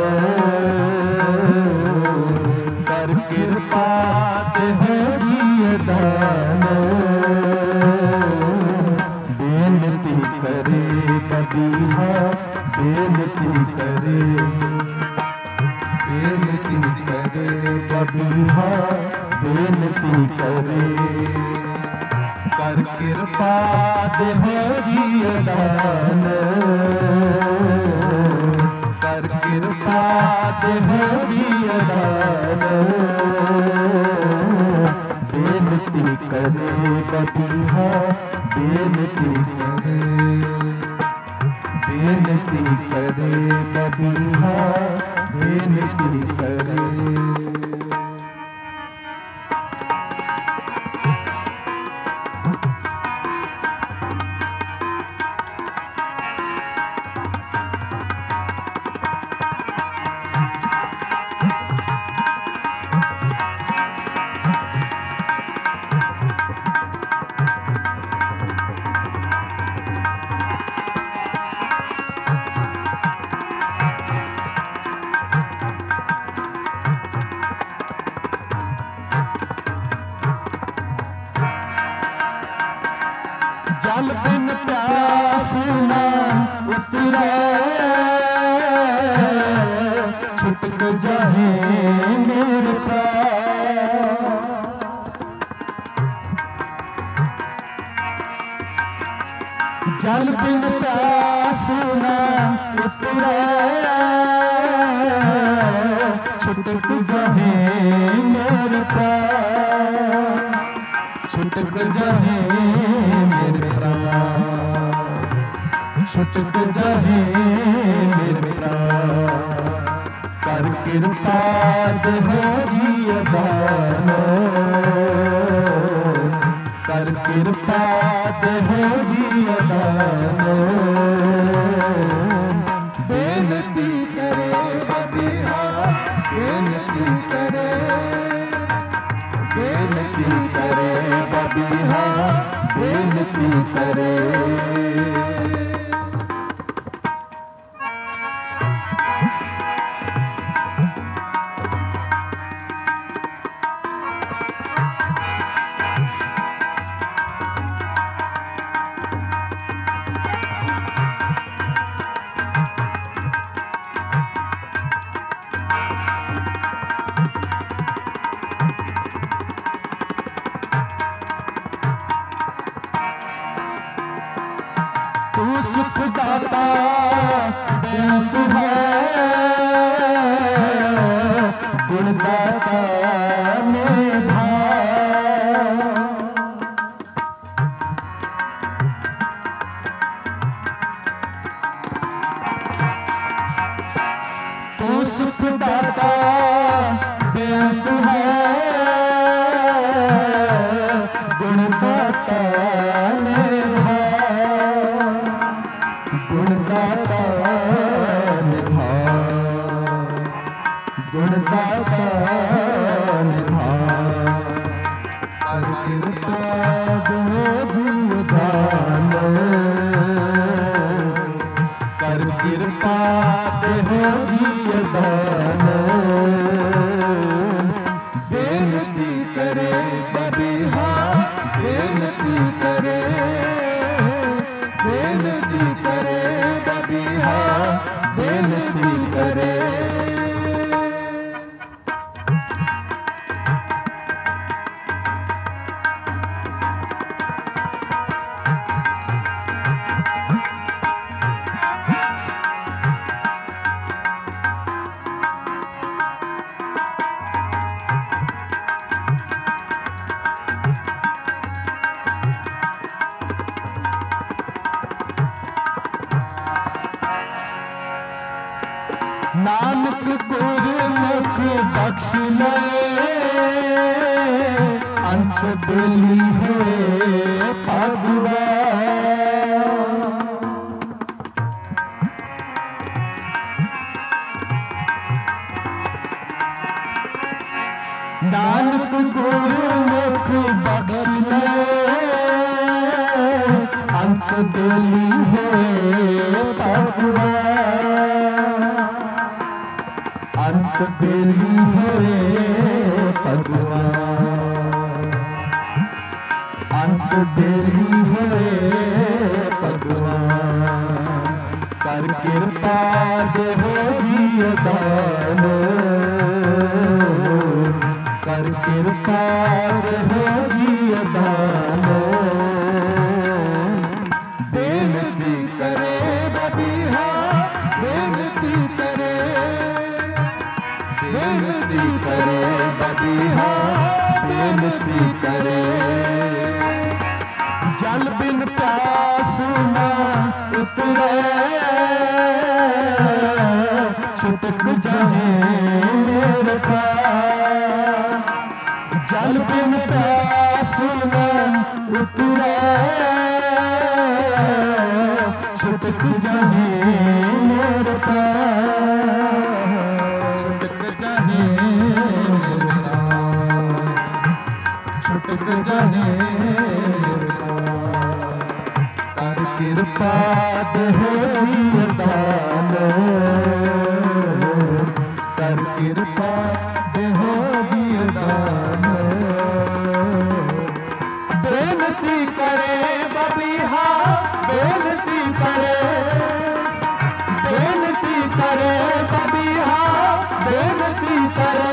कर कृपा दे जीवदान बेनती करे बबीहा बेनती करे बेनती करे बबीहा बेनती करे कर कृपा देहो जीवदान कर कृपा देहो जीवदान बेनती करे बबीहा बेनती करे बेनती करे बबीहा बेनती करे जल बिन प्यास ना उतरे छुटक जाए मेरे प्राण जल बिन प्यास ना उतरे छुटक जाए मेरे प्राण छुटक जाए मेरे प्राण छुटक जाए मेरे प्राण कर कृपा देहो जीवदान कर कृपा देहो जीवदान बेनती करे बबीहा बेनती करे बेनती करे बबीहा बेनती करे तू सुख दाता बेअंत है गुणदाता मेधा तू सुख दाता बेअंत है गुणदाता मेधा गुणदाता निभा गुणदाता निभा कर कृपा दो जीवदान कर कृपा देहो जीवदान नानक गुरमुख बख्श लए अंत दिली है भगवान। नानक गुरमुख बख्श लए अंत दिली है भगवान। अंत दिली है भगवान। अंत दिली है भगवान। कर कृपा देहो जी दान। कर कृपा देहो जी दान। बेनती करे बबीहा बेनती करे। बेनती करे बबीहा बेनती करे। जल बिन प्यास न उतरे छुटक जाए मेरे पास। जल बिन प्यास न उतरे छुटक जाए मेरे पास। छुटक जाए मेरे पास। छुटक जाए कर कृपा देहो जी दान। कर कृपा देहो जी दान। बेनती करे बबीहा बेनती करे। बेनती करे बबीहा बेनती करे।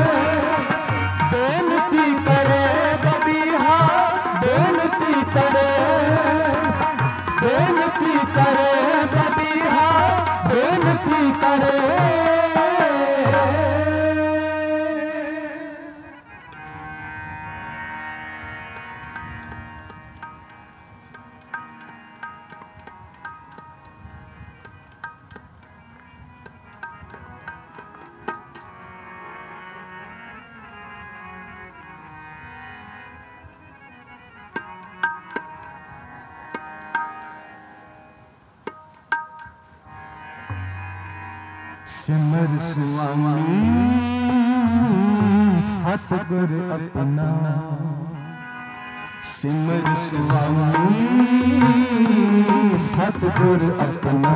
बेनती करे बबीहा बेनती करे। बेनती करे बबीहा बेनती करे। सिमर स्वामी सतगुर अपना। सिमर स्वामी सतगुर अपना।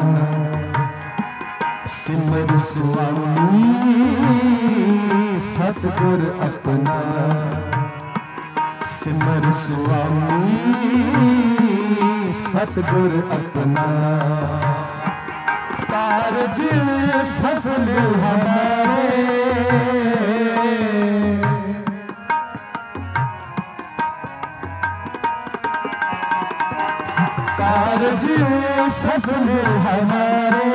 सिमर स्वामी सतगुर अपना। सिमर स्वामी सतगुर अपना। कारज सफल हमारे। कारज सफल हमारे।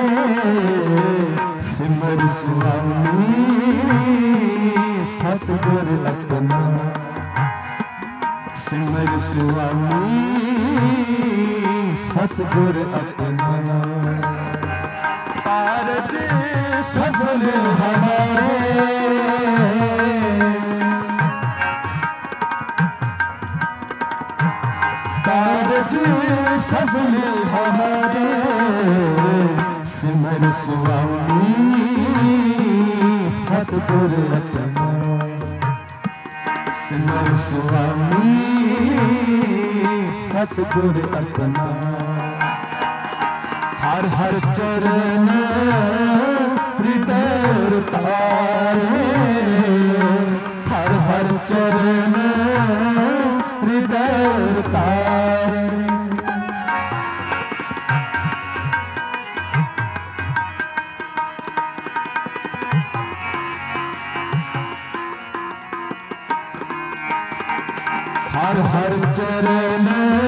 सिमर स्वामी सतगुर अपना। सिमर स्वामी सतगुर अपना। कारज सफल हमारे। कारज सफल हमारे। सिमर स्वामी सतगुर अपना। सिमर स्वामी सतगुर अपना। हर हर चरण हृदय तारे। हर हर चरण हृदय तारे। हर हर चरण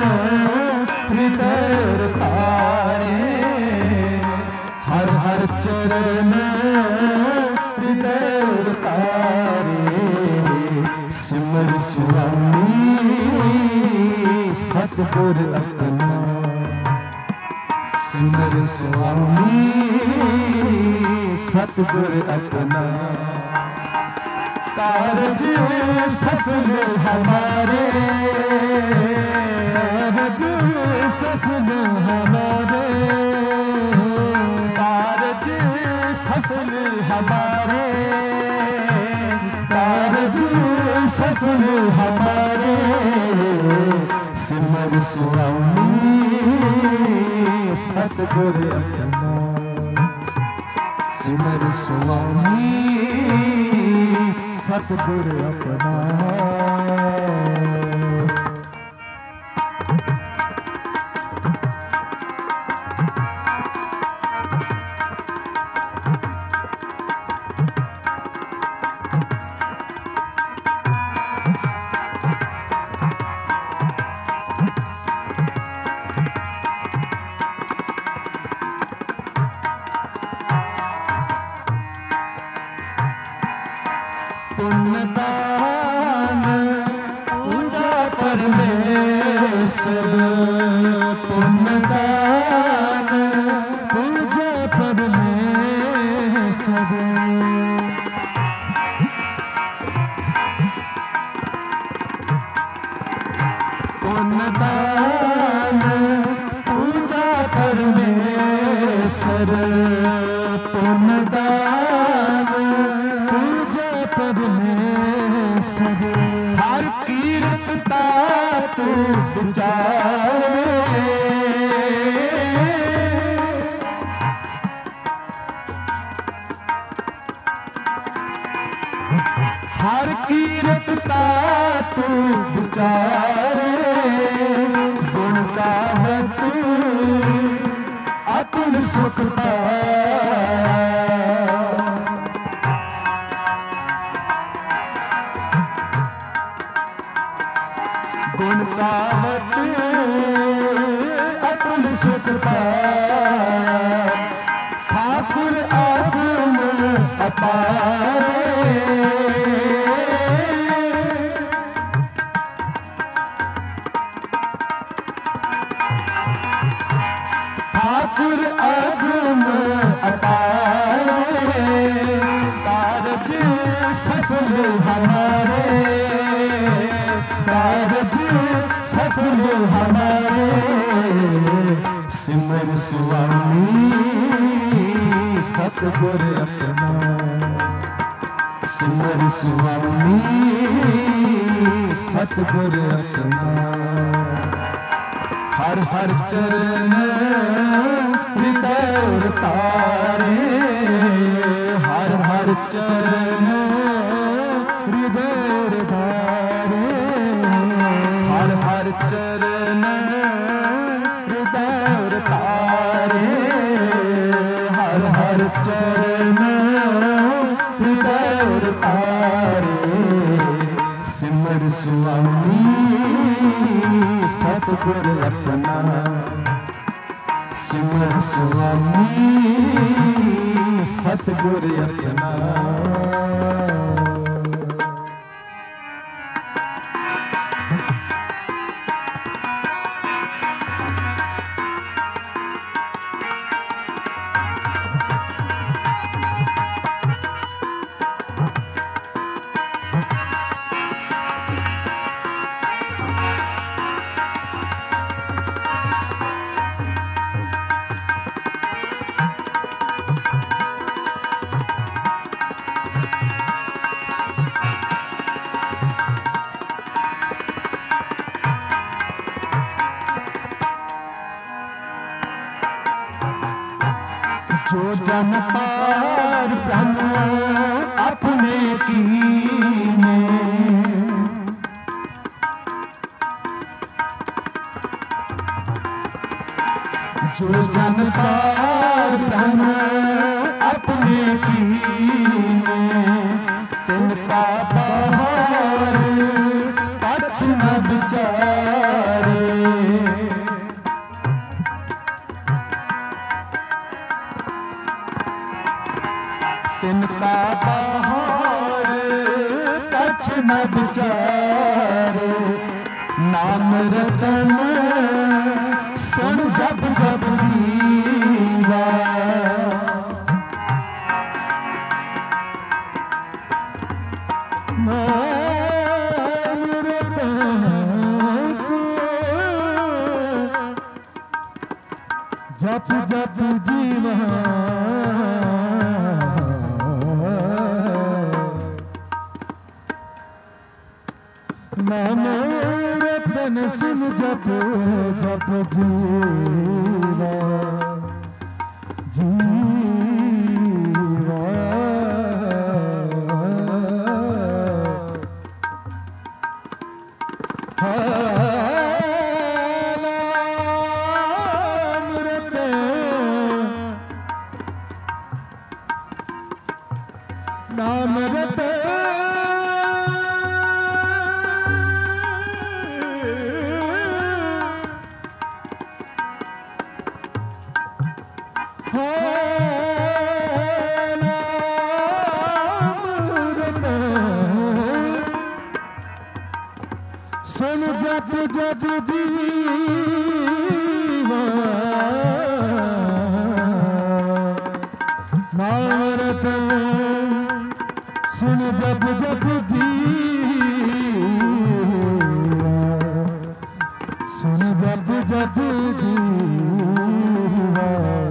हृदय तारे। हर हर चरण हृदय तारे। सिमर स्वामी सतगुर अपना। सिमर स्वामी सतगुर अपना कारज सफल हमारे कारज सफल हमारे कारज सफल हमारे कारज सफल हमारे सिमर स्वामी सतगुर अपना सिमर स्वामी सतगुर अपना पुण्यदान पूजा परमेश्वर पुण्यदान पूजा परमेश्वर पुण्यदान पूजा परमेश्वर पुण्यदान पूजा परमेश्वर हर कीर्तता तू विचारे हर कीर्तता तू विचारे गुण गावत अतुल सुख पाया गुण गावत अतुल सुख पाया ठाकुर आगम अपारे ठाकुर आगम अपारे कारज सफल हमारे कारज सफल हमारे सिमर स्वामी सतगुर अपना सिमर स्वामी सतगुर अपना हर हर चरण हृदय तारे हर हर चरण हृदय तारे हर हर चरण हृदय तारे हर हर चरण हृदय तारे सिमर स्वामी सतगुर अपना सिमर स्वामी सतगुर अपना जो जन पार ब्रह्म अपने कीने जो जन पार ब्रह्म अपने कीने तिनका बाहर पछ न विचारे तिनका बाहर कछ न विचारे नाम रतन सुन जप जप जीवा जप जप जीवा नाम रतन सुन जप जप जीवा जीवा नाम रतन नाम रतन सुन जप जप जीवा नाम रतन सुन जप जप जीवा सुन जप जप जीवा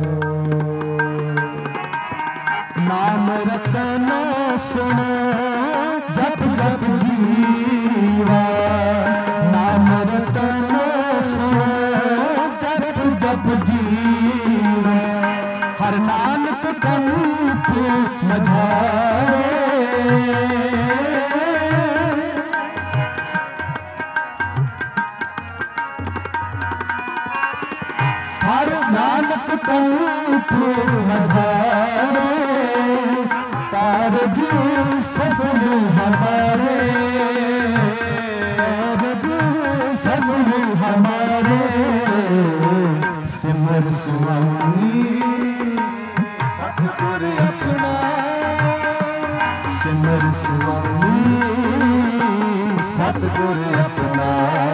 नाम रतन सुन जप जप जीवा नाम रतन सुन जप जप जीवा हर नानक कंठ मझारे हर नानक कंठ मझारे कारज सजन हमारे कारज सजन हमारे सिमर सुनामी सतगुर अपना सिमर सुनामी सतगुर अपना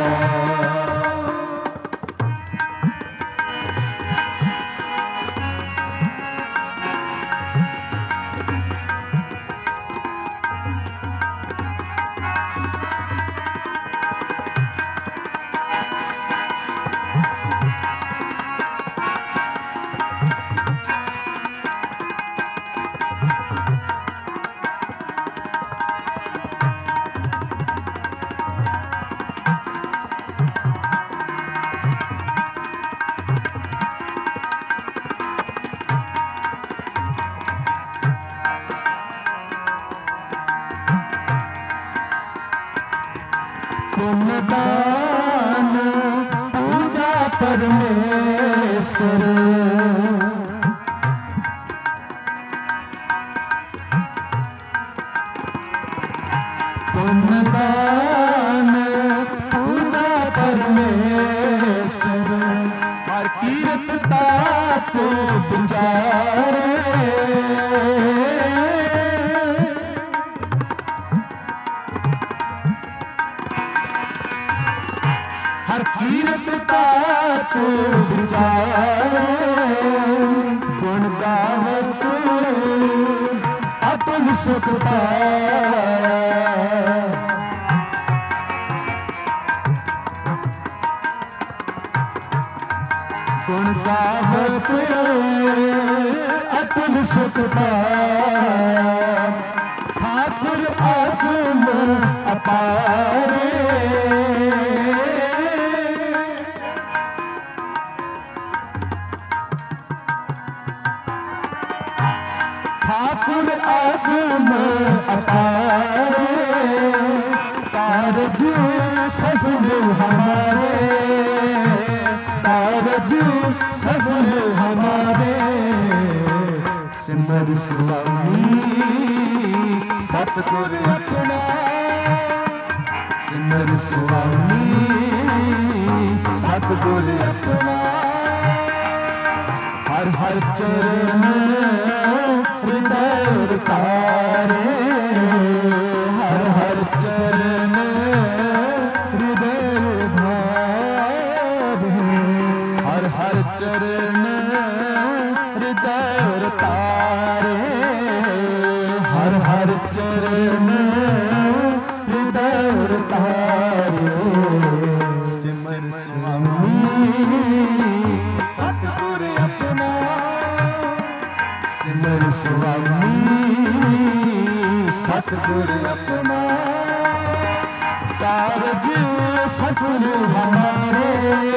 पुण्यदान पूजा परमेश्वर पुण्यदान पूजा परमेश्वर हर कीर्तता को विचारे हर कीर्तता को विचारे गुण गावत अतुल सुख पाया गुण गावत अतुल सुख पाया ठाकुर आत्म अपारे ठाकुर आगम अपारे कारज सजन हमारे कारज सजन हमारे सिमर सुनामी सतगुर अपना सिमर सुनामी सतगुर अपना हर हर चरण हृदय तारे हर हर चरण हृदय भावे हर हर चरण हृदय तारे हर हर चरण हृदय तारे सिमर स्वामी सतगुर स्वामी सतगुरु अपना कारज सफल हमारे,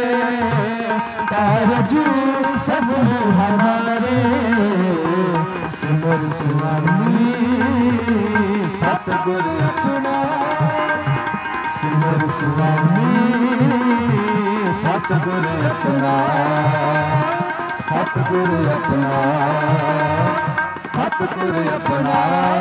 कारज सफल हमारे सिमर स्वामी सतगुरु अपना, सिमर स्वामी सतगुरु अपना, सतगुरु अपना, सतगुरु अपना।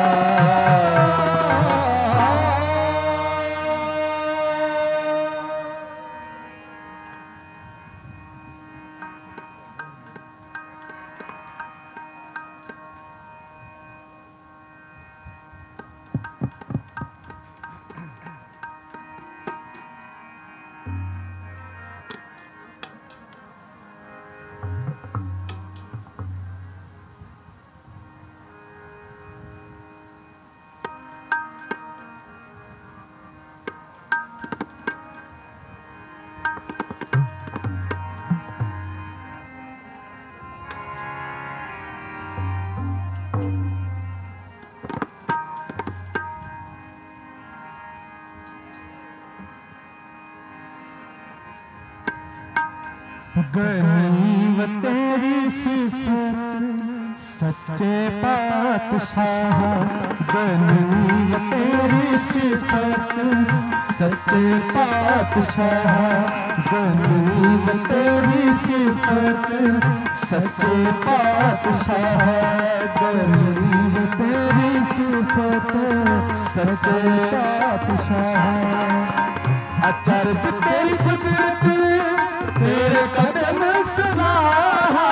गनीम तेरी सिफत सच्चे पातशाह, गनीम तेरी सिफत सच्चे पातशाह, गनीम तेरी सिफत सच्चे पातशाह, गनीम तेरी सिफत सच्चे पातशाह। अचरज तेरी कुदरत तेरे कदम सलाहा,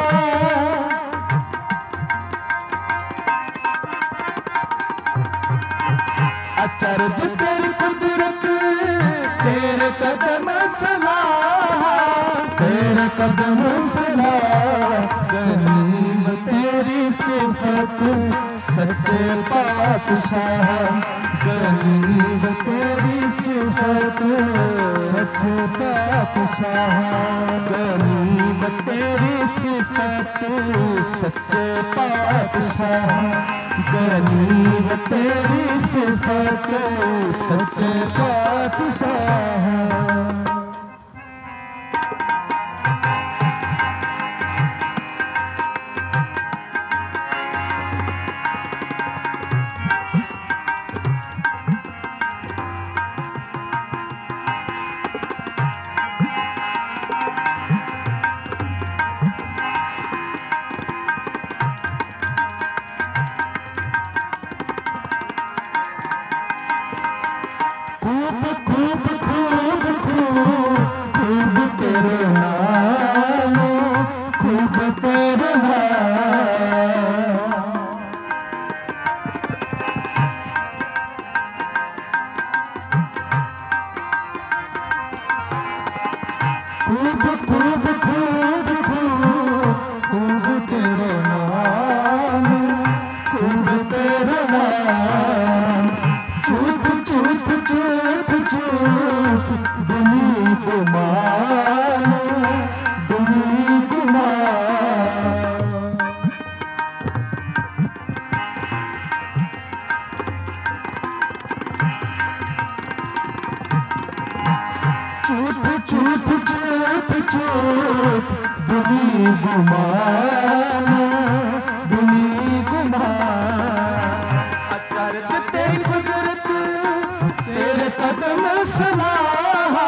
अचरज तेरी कुदरत तेरे कदम सलाहा, तेरे कदम सलाहा। गनीम तेरी सिफत सच्चे पातशाह, गनीम तेरी सिफत सच्चे पातशाह, गनीम तेरी सिफत सच्चे पातशाह, गनीम तेरी सिफत सच्चे पातशाह। खूब खूब खूब खूब खूब तेरे नाम, खूब तेरे नाम, खूब खूब खूब खूब खूब तेरे नाम, खूब तेरे नाम। चुप चुप चुप चुप दुनी गुमान, दुनी गुमान। चुप चुप चुप चुप दुनी गुमान, दुनी गुमान। अचरज तेरी कुदरत तेरे कदम सलाहा,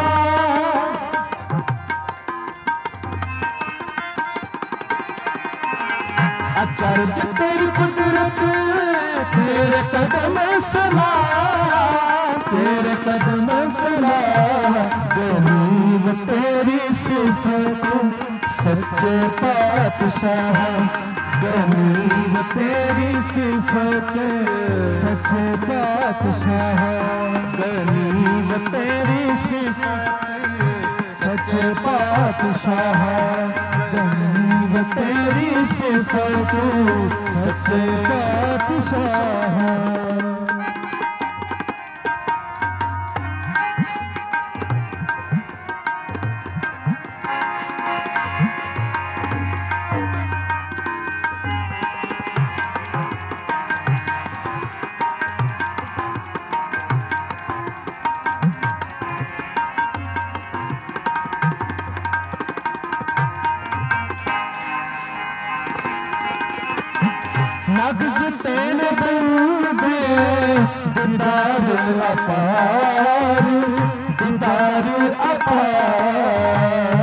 अचरज तेरी कुदरत तेरे कदम सलाहा, तेरे कदम सलाहा। गनीम तेरी सिफत सच्चे पातशाह, गनीम तेरी सिफत सच्चे पातशाह, गनीम तेरी सिफत सच्चे पातशाह, गनीम तेरी सिफत सच्चे पातशाह। नक्श तेरे बंदे दीदार अपार दीदार अपार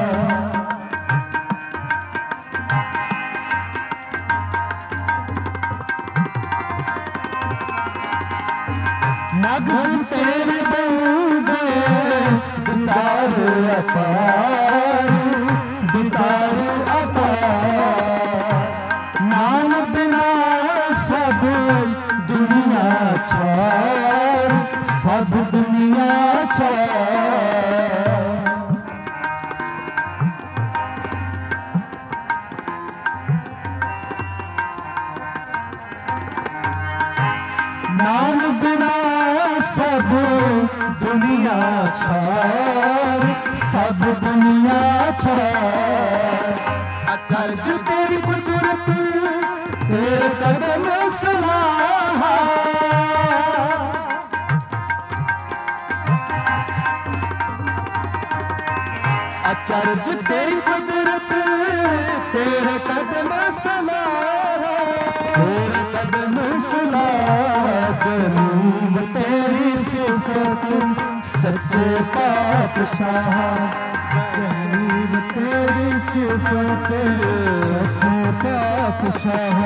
नक्श तेरे बंदे दीदार अपार दीदार अपार नाम बिना सब दुनिया छार सब दुनिया छार नाम बिना सब दुनिया छार सब दुनिया छार अचरज तेरी कुदरत तेरे कदम सलाहा अचरज तेरी कुदरत तेरे कदम सलाहा तेरे कदम सलाहा करूब तेरी सिफत सच्चे पातशाह करीब तेरी सिफत सच्चे पातशाह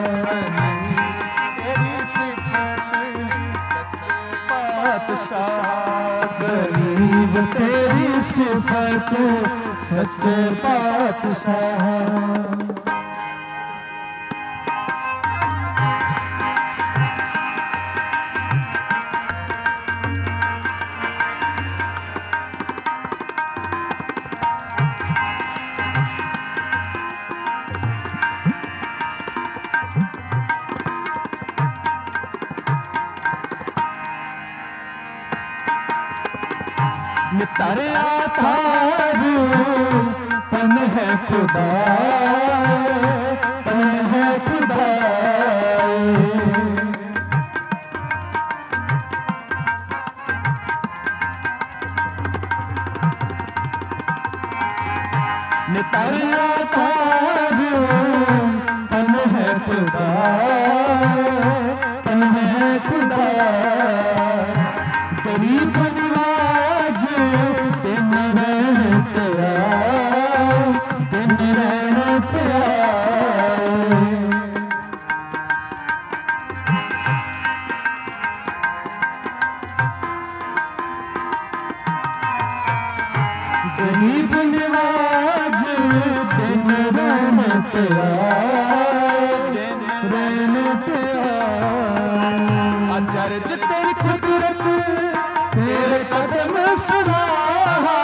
तेरी सिफत सच्चे पातशाह करीब तेरी सिफत सच्चे पातशाह नितरिया थारू पन है खुदा पन है खुदा नितरिया थारू पन है खुदा पन है खुदा गरीब गरीब निवाज दिन रैन तेरा रैन तेरा अचरज तेरी कुदरत तेरे कदम सलाहा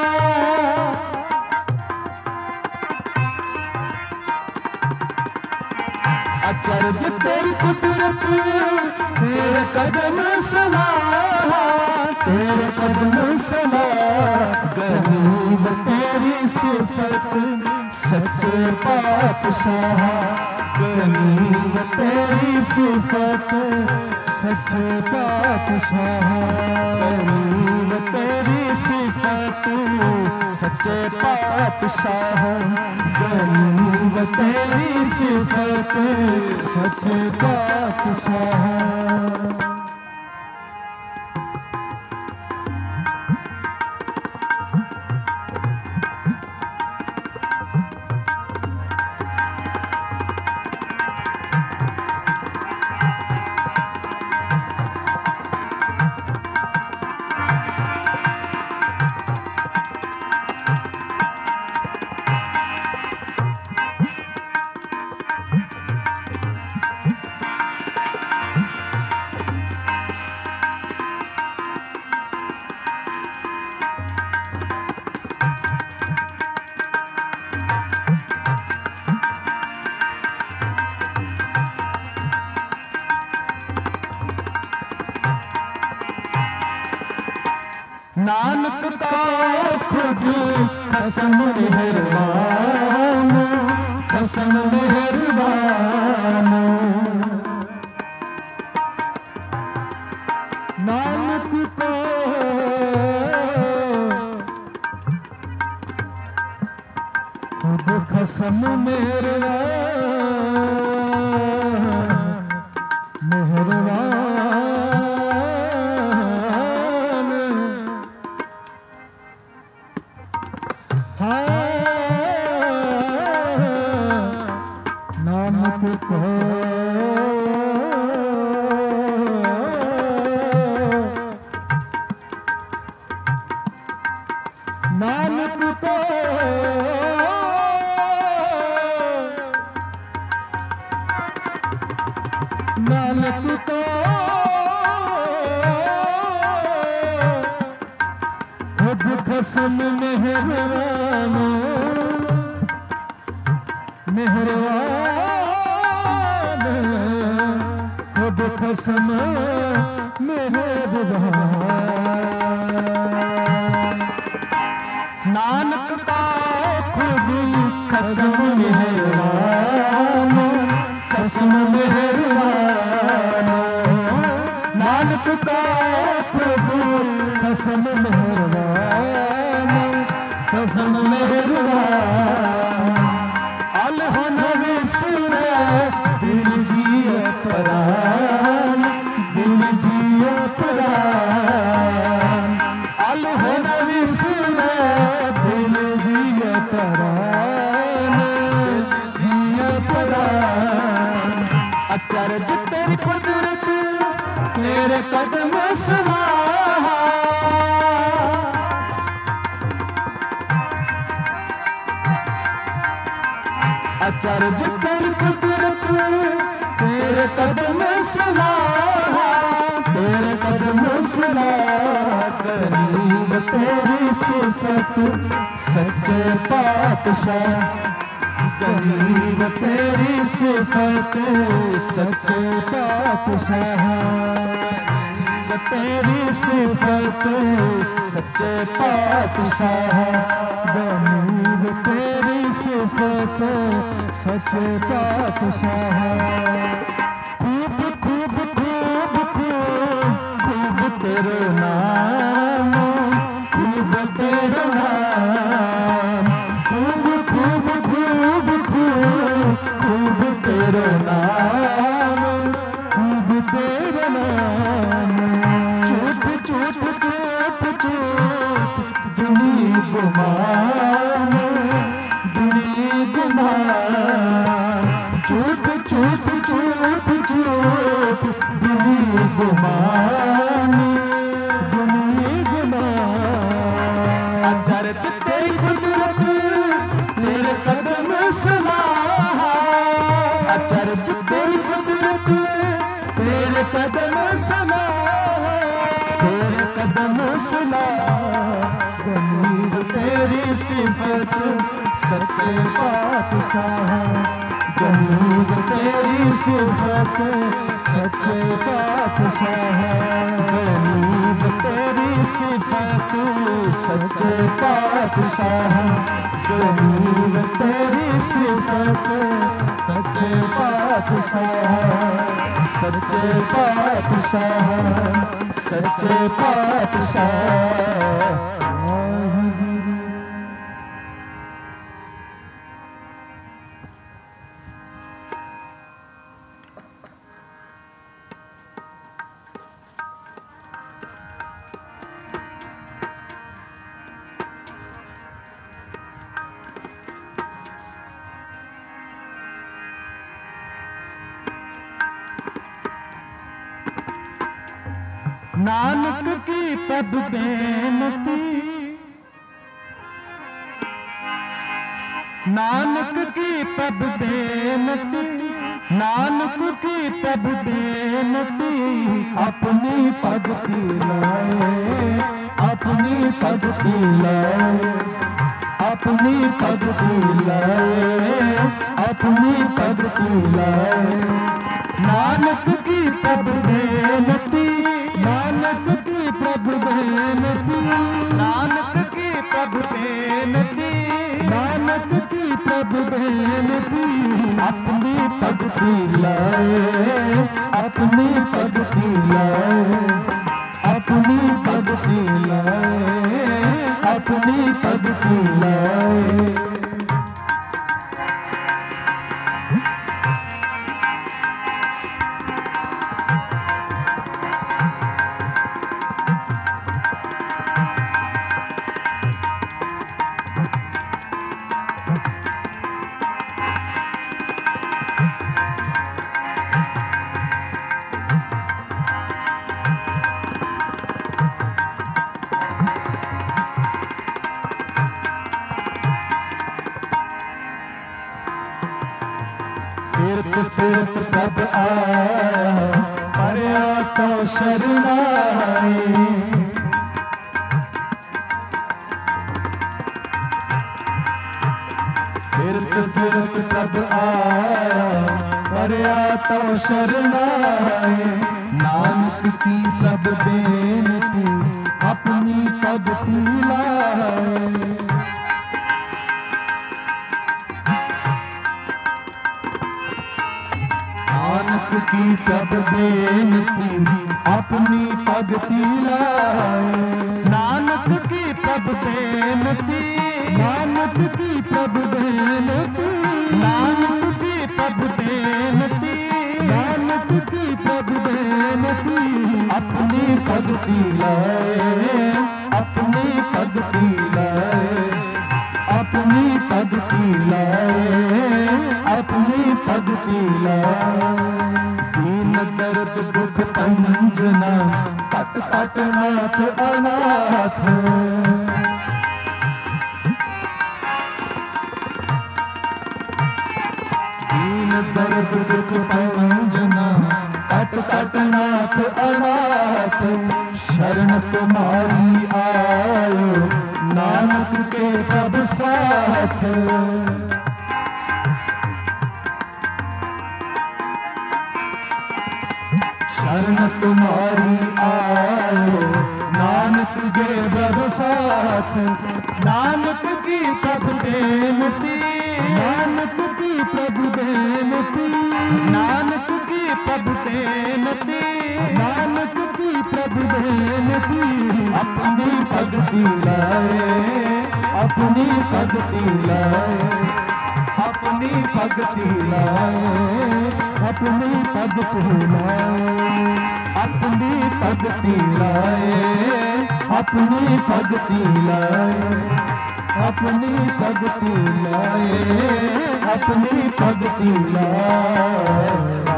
अचरज तेरी कुदरत तेरे कदम सलाहा तेरे कदम सलाहा गरीब तेरी सिफत सच्चे पातशाह गरीब तेरी सिफत सच्चे पातशाह गरीब तेरी सिफत सच्चे पातशाह गरीब तेरी सिफत सच्चे पातशाह नानक का खुद कसम मेहरबान कसम मेहरबान नानक को खुद कसम मेहरबान नानक को खुद खसम मेहरबान मेहरबान खुद खसम मेहरबान नानक का खुद कसम मेहरबान कसम मेहरबान नानक का प्रभु कसम मेहरबान कसम मेहरबान अलहन विसर दिल जिय परान दिल जिय परान अलहन विसर दिल जिय परान जिय परान अचरज तेरी कुदरत तेरे कदम सलाहा अचरज तेरी कुदरत तेरे कदम सलाहा तेरे कदम सलाहा करीब तेरी सिफत सच्चे पातशाह करीब तेरी सिफत सच्चे पातशाह तेरी सिफत सच्चे पातशाह गरीब तेरी सिफत सच्चे पातशाह खूब खूब खूब खूब खूब तेरे नाम खूब तेरे नाम खूब खूब खूब खूब खूब तेरे नाम खूब तेरे नाम चुप चुप चुप चुप दुनी गुमान दुनी गुमान चुप चुप चुप चुप दुनी गुमान दुनी गुमान अचरज तेरी कुदरत तेरे कदम सलाहा अचरज तेरी कुदरत तेरे कदम सलाहा तेरे कदम सलाहा गरीब तेरी सिफत सच्चे पातशाह गरीब तेरी सिफत सच्चे पातशाह गरीब तेरी सिफत सच्चे पातशाह गरीब तेरी सिफत सच्चे पातशाह सच्चे पातशाह सच्चे पातशाह नानक की तब बेनती नानक की तब बेनती नानक की तब बेनती अपनी पद की लाए अपनी पद की लाए अपनी पद की लाए अपनी पद की लाए नानक की तब बेनती नानक की प्रभु बेनती नानक की प्रभु बेनती नानक की प्रभु बेनती अपनी पद की लाए अपनी पद की लाए अपनी पद की लाए अपनी पद की लाए फिरत फिरत प्रभ आया परया तो शरणाई। फिरत फिरत प्रभ आया परया तो शरणाई। नानक की प्रभ बेनती अपनी भगति लाए। नानक की प्रभ बेनती अपनी भगति लाए। नानक की प्रभ बेनती नानक की प्रभ बेनती नानक की प्रभ बेनती नानक की प्रभ बेनती अपनी भगति लाए। अपनी भगति लाए अपनी भगति लाए अपनी भगति लाए। दीन दर्द दुख पंजना कट कट नाथ अनाथ। दीन दर्द दुख पंजना कट कट नाथ अनाथ। शरण तुम्हारी आयो नानक के प्रभ साथ। शरण तुम्हारी आयो नानक के प्रभ साथ। नानक की प्रभ बेनती नानक की प्रभ बेनती नानक की प्रभ बेनती नानक की प्रभ बेनती अपनी भगति लाए अपनी भगति लाए अपनी भगति लाए अपनी भगति लाए अपनी भगति लाए अपनी भगति लाए अपनी भगति लाए अपनी भगति लाए।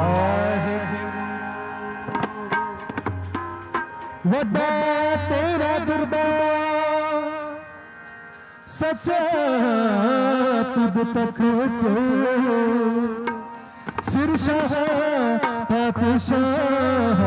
वड्डा तेरा दरबार सच्चा तुद तक सिरशाह पातशाह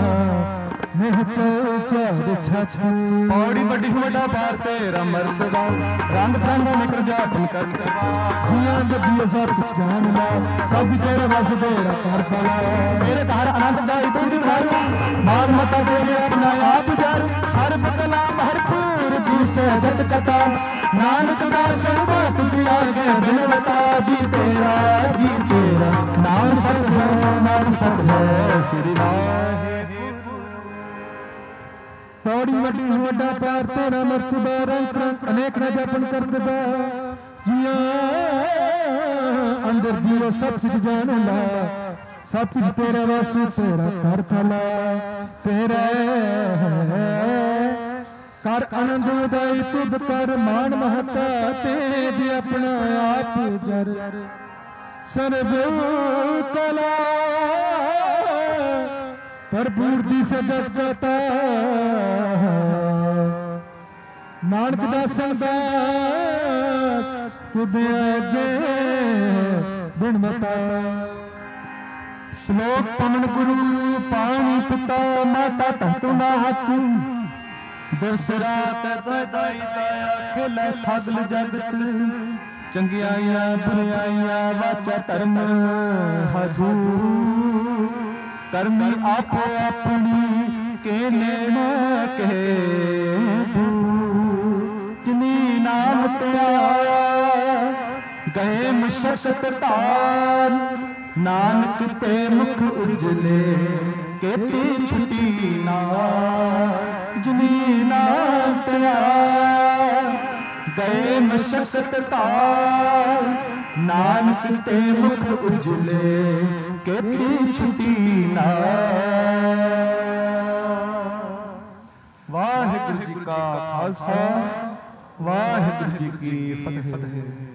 पौड़ी बड़ी वड्डा पार तेरा मर्तबा रंग बिरंगा निकर जापन करते जिया गद्दिया सब कुछ जान ला सब तेरे बस तेरा कर पाला। तेरे घर आनंद दाई तुझ घर मार मता तेरे अपना आप जार सर्व कला भरपूर दी सहजत कथा। नानक दास संत दिया के बिनवता जी तेरा जी तेरा नाम सत है नाम सत है श्री वाहे। पौड़ी वड्डी वड्डा पार तेरा मर्तबा रंग रंग अनेक न जपन करदा जिया अंदर जियो सब कुछ जान ला सब कुछ तेरा बस तेरा कर फला। तेरा कर आनंद उदाई तुद कर मान महता तेज अपना आप जर सर्व कला भरपूर दी से जग जाता नानक दासन दास तुद आगे बिनमता। श्लोक पवन गुरु पानी पिता माता तहतु नाहतु दिवस रात दाई दया खेला सगल जगत चंगियाइया बुराइया वाचा धर्म हदू करमी आपो अपनी के नेम के जिनी नाम त्याया गए मशक्कत तार नानक ते मुख उजले केती छुटी ना। जिनी नाम त्याया गए मशक्कत तार नानक ते मुख उजले केती छुटी ना। वाहिगुरु जी का खालसा वाहिगुरु जी की फतेह।